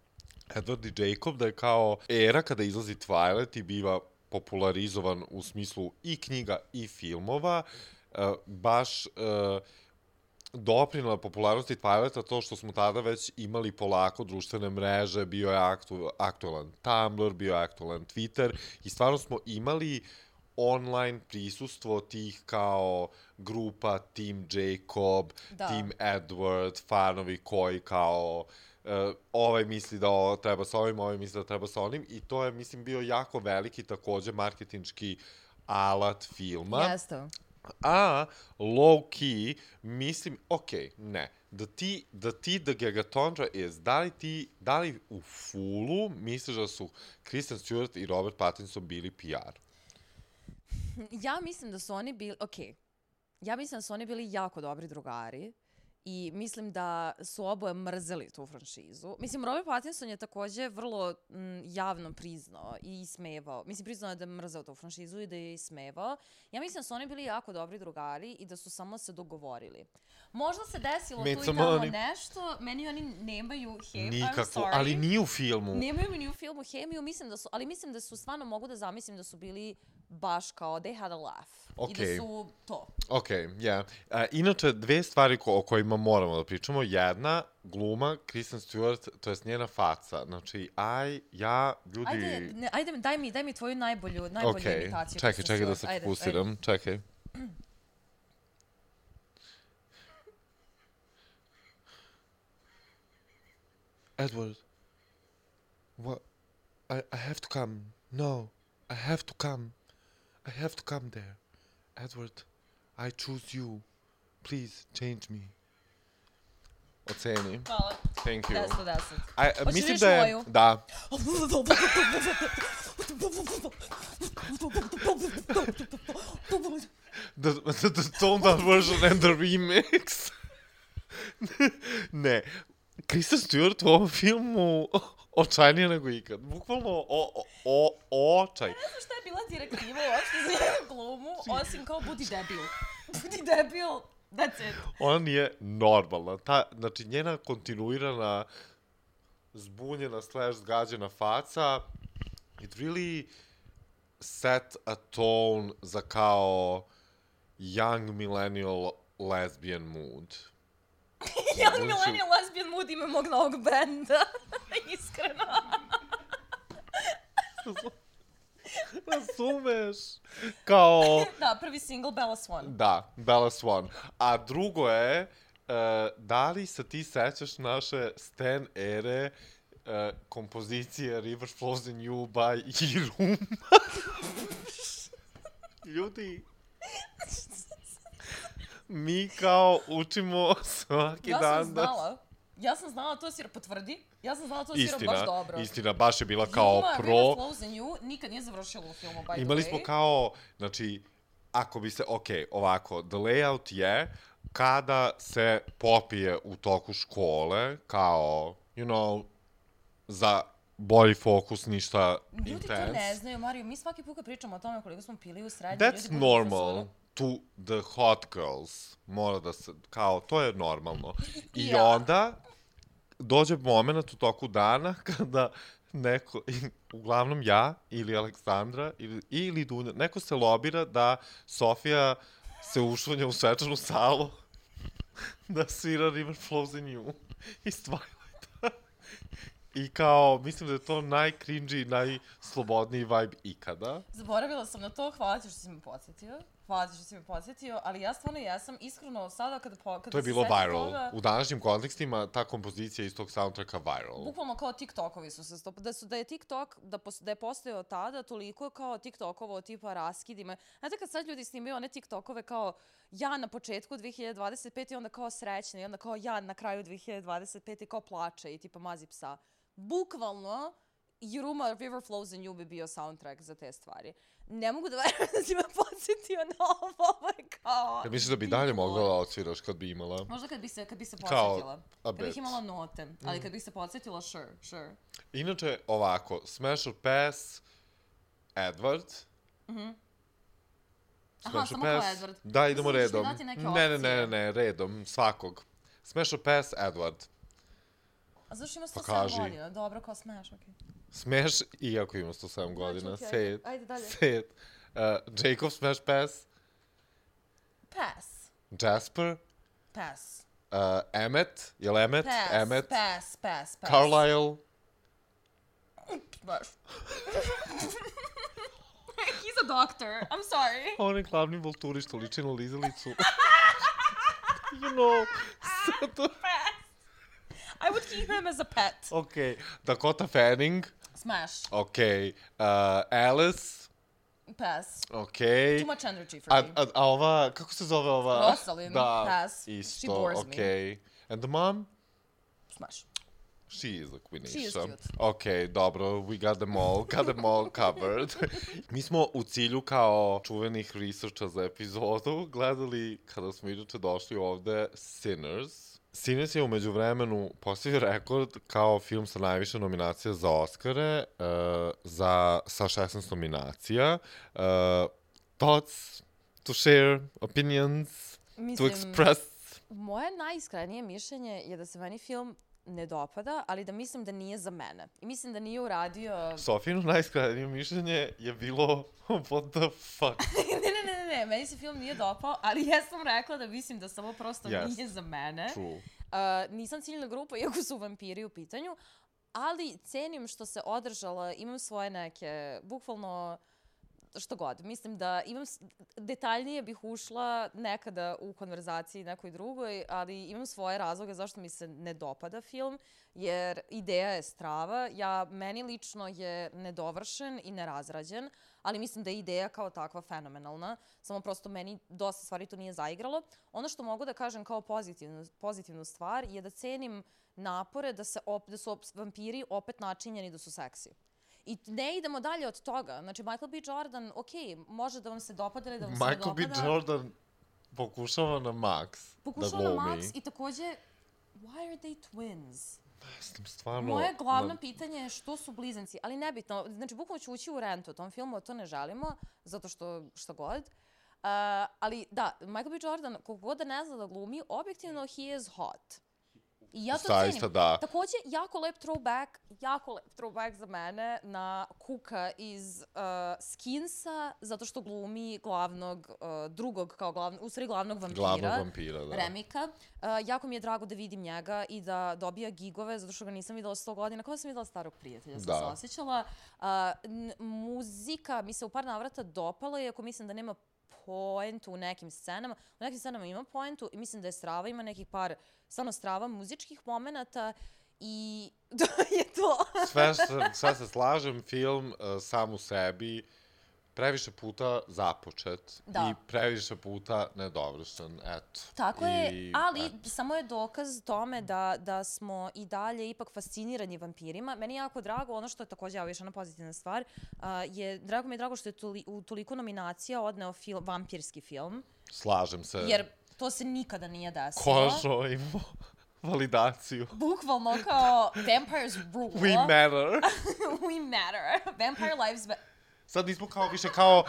Edward i Jacob, da je kao era kada izlazi Twilight i biva popularizovan u smislu i knjiga i filmova, uh, baš uh, doprinala popularnosti Twilighta to što smo tada već imali polako društvene mreže, bio je aktu, aktualan Tumblr, bio je aktualan Twitter i stvarno smo imali online prisustvo tih kao grupa Team Jacob, Da. Team Edward, fanovi koji kao uh, ovaj misli da o, treba sa ovim, ovaj misli da treba sa onim i to je, mislim, bio jako veliki takođe marketinški alat filma. Jeste. A, low key, mislim, okej, ne, da ti, da ti The Gigatondra is, da li ti, da li u fullu misliš da su Kristen Stewart i Robert Pattinson bili P R? Ja mislim da su oni bili, okej, ja mislim da su oni bili jako dobri drugari i mislim da su oboje mrzeli tu franšizu. Mislim, Robert Pattinson je takođe vrlo m, javno priznao i ismevao. Mislim, priznao je da je mrzeo tu franšizu i da je ismevao. Ja mislim da su oni bili jako dobri drugari i da su samo se dogovorili. Možda se desilo Meet tu i some tamo money. nešto, meni oni nemaju hemiju, I'm Nikako, sorry. ali ni u filmu. Nemaju ni u filmu hemiju, mislim da su, ali mislim da su, stvarno mogu da zamislim da su bili baš kao, they had a laugh. I da Okej. su to. Ok, ja. Yeah. Inače, dve stvari ko, o kojima moramo da pričamo. Jedna, gluma, Kristen Stewart, to jest njena faca. Znači, aj, ja, ljudi... Ajde, ne, ajde, daj mi, daj mi tvoju najbolju, najbolju Ok, imitaciju. čekaj, Kristen čekaj da Stewart. se Ajde, fokusiram. ajde. Čekaj. Edward, what? I, I have to come. No, I have to come. I have to come there. Edward, I choose you. Please change me. Oceni. Hvala. Thank you. deset od deset. A, a, Hoćeš mislim još da je... moju? Da. The, the, the toned down version and the remix. Ne. Kristen Stewart u ovom filmu očajnija nego ikad. Bukvalno o, o, o, očaj. Ne znam šta je bila direktiva uopšte za jednu glumu, osim kao budi debil. Budi debil, that's it. Ona nije normalna. Ta, znači, njena kontinuirana zbunjena slash zgađena faca it really set a tone za kao young millennial lesbian mood. Young Znači- millennial lesbian mood ime mog novog benda. Iskreno. Razumeš? Kao... Da, prvi single Bella Swan. Da, Bella Swan. A drugo je, uh, da li se ti sećaš naše Stan ere uh, kompozicije River Flows in You by Irum? Ljudi, mi kao učimo svaki Ja dan sam da... znala. Ja sam znala to svira, potvrdi. Ja sam znala to svira baš Istina, dobro. istina, baš je bila kao Juma, pro. River Flows in You nikad nije završila u filmu, by the Imali way. smo kao, znači, ako bi se, ok, ovako, the layout je kada se popije u toku škole, kao, you know, za bolji fokus, ništa Ljudi intense. to ne znaju, Mario. Mi svaki put kad pričamo o tome koliko smo pili u srednjoj, That's ljudi budu u normal fazonu, to the hot girls. Mora da se, kao, to je normalno. I Ja. onda dođe moment u toku dana kada neko, uglavnom ja ili Aleksandra ili, ili Dunja, neko se lobira da Sofija se ušvanja u svečanu salu da svira River Flows in You iz Twilighta. I kao, mislim da je to najcringy, najslobodniji vibe ikada. Zaboravila sam na to, hvala ti što si me podsjetio. Hvala ti što si me podsjetio, ali ja stvarno jesam, iskreno, sada kada, po, kada To je se bilo setim viral. toga, U današnjim kontekstima ta kompozicija iz tog soundtracka viral. bukvalno kao TikTokovi su se stop... Da, su, da je TikTok, da, pos, da je postojao tada, toliko kao TikTokovo tipa raskidima. Znate kad sad ljudi snimaju one TikTokove kao ja na početku dve hiljade dvadeset pete i onda kao srećna i onda kao ja na kraju dve hiljade dvadeset pete i kao plače i tipa mazi psa. Bukvalno, Juruma River Flows in You bi bio soundtrack za te stvari. Ne mogu da verujem da si me podsjetio na ovo, ovo je kao... Ja misliš da bi dalje mogla da odsviraš kad bi imala? Možda kad bi se, kad bi se Kao podsjetila. a Kad bih bit. imala note, ali kad bih se podsjetila, sure, sure. Inače, ovako, Smash or Pass, Edward. Aha, Smash or samo kao Pass. Edward. Da, idemo Mislim da ćeš mi redom. dati neke Ne, ne, ne, opcije. ne, ne, redom, svakog. Smash or Pass, Edward. A zašto ima sto Pa sedam kaži. godina? Dobro, kao Smash, okej. Smash, iako ima sto sedam godina. okej, Say it. ajde dalje. Say it. Uh, Jacob Smash Pass. Pass. Jasper. Pass. Uh, Emmet. Jel Emmet? Pass, Emmet. pass, pass, pass. Carlisle. Smash. He's a doctor. I'm sorry. On je glavni vulturi što liči na lizalicu. You know. Zato... I would keep him as a pet. Ok. Dakota Fanning. Smash. Ok. Uh, Alice. Pass. Ok. Too much energy for A, me. a, a ova, kako se zove ova? Rosalind. Da, Pass. isto, She bores ok. me. And the mom? Smash. She is a queeniša. She is cute. Ok, dobro, we got them all, got them all covered. Mi smo u cilju kao čuvenih researcha za epizodu gledali, kada smo inače došli ovde, Sinners. Sinners je umeđu vremenu postavio rekord kao film sa najviše nominacija za Oscare, uh, za, sa šesnaest nominacija. Uh, thoughts to share, opinions, Mislim, to express. moje najiskrenije mišljenje je da se meni film ne dopada, ali da mislim da nije za mene. I mislim da nije uradio... Sofijino najiskrenije mišljenje je bilo what the fuck. ne, ne, ne, ne, ne, meni se film nije dopao, ali ja sam rekla da mislim da samo prosto Yes. nije za mene. True. Uh, nisam ciljna grupa, iako su vampiri u pitanju, ali cenim što se održala, imam svoje neke, bukvalno, što god. Mislim da imam, detaljnije bih ušla nekada u konverzaciji nekoj drugoj, ali imam svoje razloge zašto mi se ne dopada film, jer ideja je strava. Ja, meni lično je nedovršen i nerazrađen, ali mislim da je ideja kao takva fenomenalna. Samo prosto meni dosta stvari to nije zaigralo. Ono što mogu da kažem kao pozitivnu, pozitivnu stvar je da cenim napore da, se op, da su op, vampiri opet načinjeni da su seksi. I ne idemo dalje od toga. Znači, Michael B. Jordan, ok, može da vam se dopada ili da vam se ne dopada. Michael B. Jordan pokušava na max Pokušava da na glumi. max i takođe, why are they twins? Ne znam, stvarno... Moje glavno na... pitanje je što su blizanci, ali nebitno. Znači, bukvalno ću ući u rentu o tom filmu, a to ne želimo, zato što šta god. Uh, ali da, Michael B. Jordan, koliko god da ne zna da glumi, objektivno he is hot. I ja to Zaista, cenim. da. Takođe, jako lep throwback, jako lep throwback za mene na Cooka iz uh, Skinsa, zato što glumi glavnog, uh, drugog, kao glavno, u stvari glavnog vampira. Glavnog vampira, da. Remika. Uh, jako mi je drago da vidim njega i da dobija gigove, zato što ga nisam videla sto godina, kao da sam videla starog prijatelja, sam Da. se osjećala. Uh, n- muzika mi se u par navrata dopala, iako mislim da nema poentu u nekim scenama. U nekim scenama ima poentu i mislim da je strava, ima nekih par stvarno strava muzičkih momenata i to je to. Sve, se, sve se slažem, film uh, sam u sebi previše puta započet Da. i previše puta nedovršen, eto. Tako I, je, ali eto. samo je dokaz tome da, da smo i dalje ipak fascinirani vampirima. Meni je jako drago, ono što je takođe, ja još jedna pozitivna stvar, uh, je, drago mi je drago što je toli, u toliko nominacija odneo film, vampirski film, Slažem se. jer to se nikada nije desilo. Konačno imamo validaciju. Bukvalno kao vampires rule. We matter. We matter. Vampire lives matter. Sad nismo kao više kao...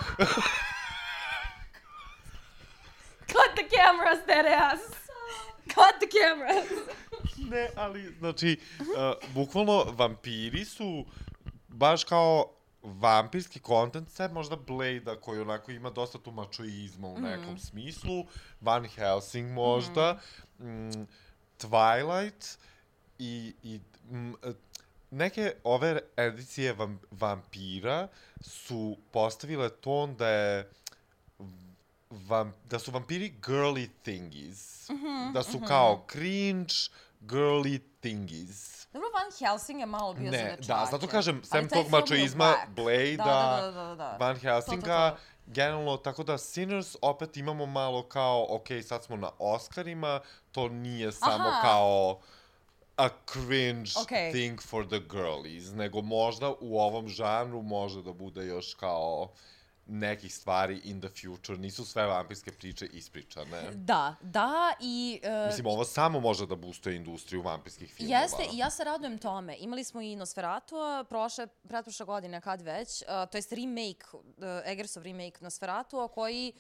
Cut the cameras, dead ass. Cut the cameras. Ne, ali, znači, uh, bukvalno vampiri su baš kao vampirski kontent, sad možda Blade-a koji onako ima dosta tu mačoizma u nekom mm. smislu, Van Helsing možda, mm. Mm, Twilight i, i mm, neke ove edicije vam, vampira su postavile ton da je vam, da su vampiri girly thingies. Mm-hmm, da su mm-hmm. kao cringe girly thingies. Dobro, Van Helsing je malo bio za Ne, dečake. da, zato kažem, sem taj tog film je mačoizma, whack. Blade-a, Da, da, da, da, da. Van Helsinga, To, to, to. generalno, tako da Sinners opet imamo malo kao, ok, sad smo na Oscarima, to nije samo Aha. kao a cringe Okay. thing for the girlies, nego možda u ovom žanru može da bude još kao nekih stvari in the future. Nisu sve vampirske priče ispričane. Da, da i... Uh, Mislim, ovo samo može da boostuje industriju vampirskih filmova. Jeste, i ja se radujem tome. Imali smo i Nosferatu, prošle, pretprošle godine, kad već, uh, to jest remake, uh, Eggersov remake Nosferatu, koji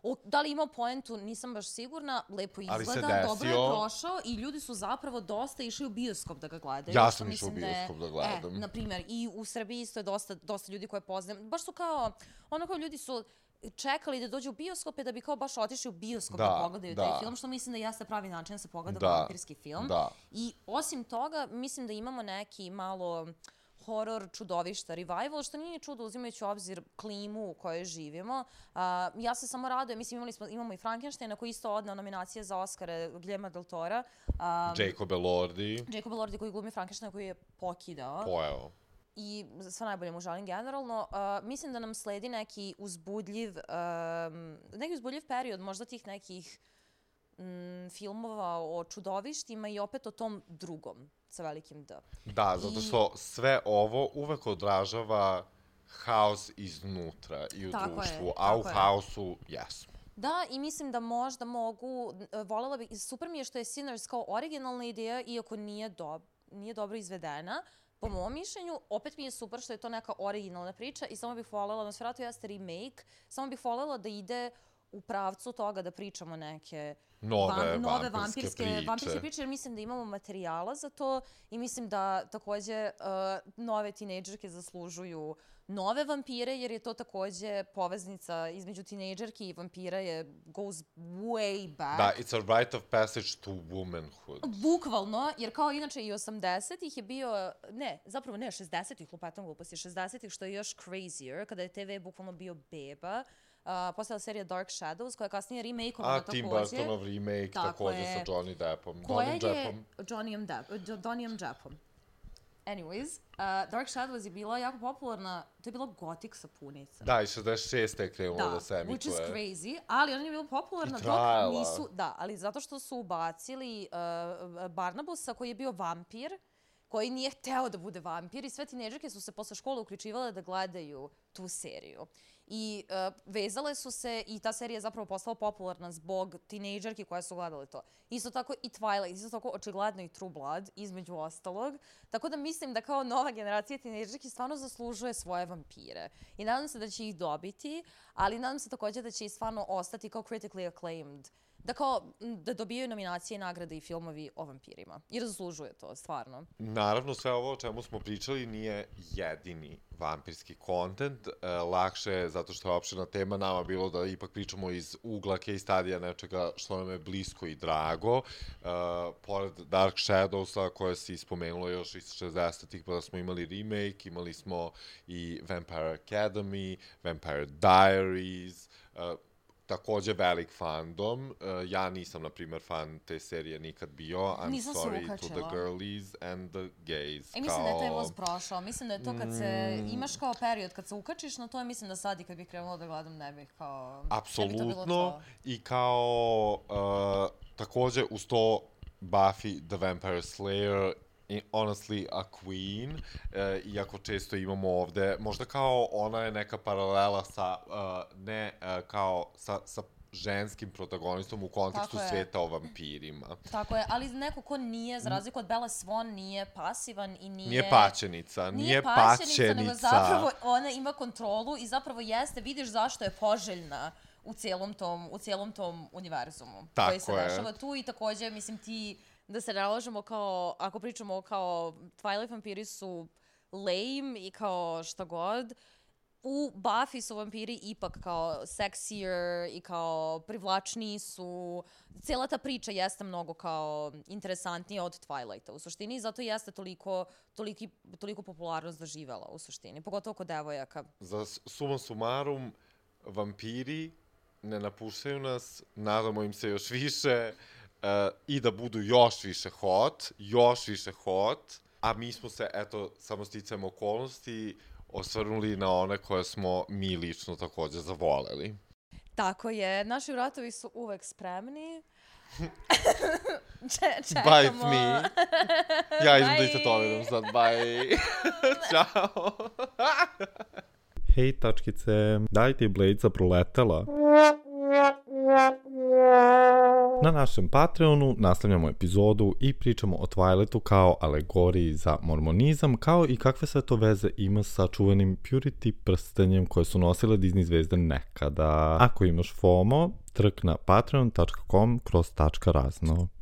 O, da li imao poentu, nisam baš sigurna, lepo izgleda, dobro je prošao i ljudi su zapravo dosta išli u bioskop da ga gledaju. Ja sam išao u bioskop da gledam. E, na primjer, i u Srbiji isto je dosta, dosta ljudi koje poznajem. Baš su kao, ono kao ljudi su čekali da dođu u bioskope da bi kao baš otišli u bioskop da, da pogledaju da. taj film, što mislim da jeste pravi način da se pogleda da. vampirski film. Da. I osim toga, mislim da imamo neki malo horor, čudovišta, revival, što nije čudo uzimajući u obzir klimu u kojoj živimo. Uh, ja se samo radujem, mislim imali smo, imamo i Frankensteina koji isto odneo nominacije za Oscare Guillermo del Tora. Um, Jacob Elordi. Jacob Elordi koji glumi Frankensteina koji je pokidao. Pojeo. I sve najbolje mu želim generalno. Uh, mislim da nam sledi neki uzbudljiv, um, neki uzbudljiv period, možda tih nekih mm, filmova o čudovištima i opet o tom drugom, sa velikim D. Da, zato što I... sve ovo uvek odražava haos iznutra i u tako društvu, je, a u je. haosu jesmo. Da, i mislim da možda mogu, voljela bih, super mi je što je Sinners kao originalna ideja, iako nije, do, nije dobro izvedena, po mom mišljenju, opet mi je super što je to neka originalna priča i samo bih voljela, Nosferatu jeste remake, samo bih voljela da ide u pravcu toga da pričamo neke nove, vam, nove vampirske, vampirske, priče. vampirske priče, jer mislim da imamo materijala za to i mislim da takođe uh, nove tinejdžerke zaslužuju nove vampire, jer je to takođe poveznica između tinejdžerki i vampira je goes way back. Da, it's a rite of passage to womanhood. Bukvalno, jer kao inače i osamdesetih je bio, ne, zapravo ne, šezdesetih, lupetom gluposti, šezdesetih, što je još crazier, kada je te ve bukvalno bio beba. Uh, postala serija Dark Shadows, koja je kasnije remake-ovana takođe. A Tim Burtonov remake takođe sa Johnny Deppom. Koja je Johnnyem Depp, Johnnyem Deppom. Anyways, uh, Dark Shadows je bila jako popularna, to je bilo gotik sapunica. Da, i šezdeset šeste je krenulo da, da se emituje. Which is crazy, ali ona je bila popularna dok nisu, da, ali zato što su ubacili uh, Barnabusa koji je bio vampir, koji nije hteo da bude vampir i sve tinejdžerke su se posle škole uključivale da gledaju tu seriju. I uh, vezale su se i ta serija je zapravo postala popularna zbog tinejdžerki koje su gledale to. Isto tako i Twilight, isto tako očigledno i True Blood, između ostalog. Tako da mislim da kao nova generacija tinejdžerki stvarno zaslužuje svoje vampire. I nadam se da će ih dobiti, ali nadam se takođe da će i stvarno ostati kao critically acclaimed. Da kao, da dobijaju nominacije i nagrade i filmovi o vampirima. Jer zaslužuje to, stvarno. Naravno, sve ovo o čemu smo pričali nije jedini vampirski kontent. E, lakše je, zato što je opštena tema, nama bilo da ipak pričamo iz ugla case studija nečega što nam je blisko i drago. E, pored Dark Shadowsa, koje si spomenula još iz šezdesetih, pa da smo imali remake, imali smo i Vampire Academy, Vampire Diaries, e, takođe velik fandom. Uh, ja nisam, na primjer, fan te serije nikad bio. I'm nisam sorry to the girlies and the gays. E, mislim kao... da je taj voz prošao. Mislim da je to kad se... Mm. Imaš kao period kad se ukačiš na to, mislim da sad i kad bih krenula da gledam ne bih kao... Apsolutno. I kao... Uh, takođe, uz to Buffy the Vampire Slayer i honestly a queen, e, iako često imamo ovde, možda kao ona je neka paralela sa, uh, ne uh, kao sa, sa ženskim protagonistom u kontekstu sveta o vampirima. Tako je, ali neko ko nije, za razliku od Bella Swan, nije pasivan i nije... Nije paćenica, nije, nije paćenica. Nije paćenica, nego zapravo ona ima kontrolu i zapravo jeste, vidiš zašto je poželjna u cijelom tom, u cijelom tom univerzumu. Tako koji se je. Dešava tu i takođe, mislim, ti... Da se nalažemo kao, ako pričamo kao Twilight vampiri su lame i kao šta god, u Buffy su vampiri ipak kao sexier i kao privlačniji su. Cijela ta priča jeste mnogo kao interesantnija od Twilighta u suštini i zato jeste toliko, toliki, toliko popularnost doživela u suštini, pogotovo kod devojaka. Za summa summarum, vampiri ne napuštaju nas, nadamo im se još više, Uh, i da budu još više hot, još više hot, a mi smo se, eto, samo sticajem okolnosti, osvrnuli na one koje smo mi lično takođe zavoleli. Tako je, naši vratovi su uvek spremni. Če, čekamo. Bye me. Ja idem da istetoviram sad, bye. Ćao. Hej, tačkice, daj ti Blejca proletela. Na našem Patreonu nastavljamo epizodu i pričamo o Twilightu kao alegoriji za mormonizam, kao i kakve sve to veze ima sa čuvenim Purity prstenjem koje su nosile Disney zvezde nekada. Ako imaš FOMO, trk na patreon dot com kroz tačka razno.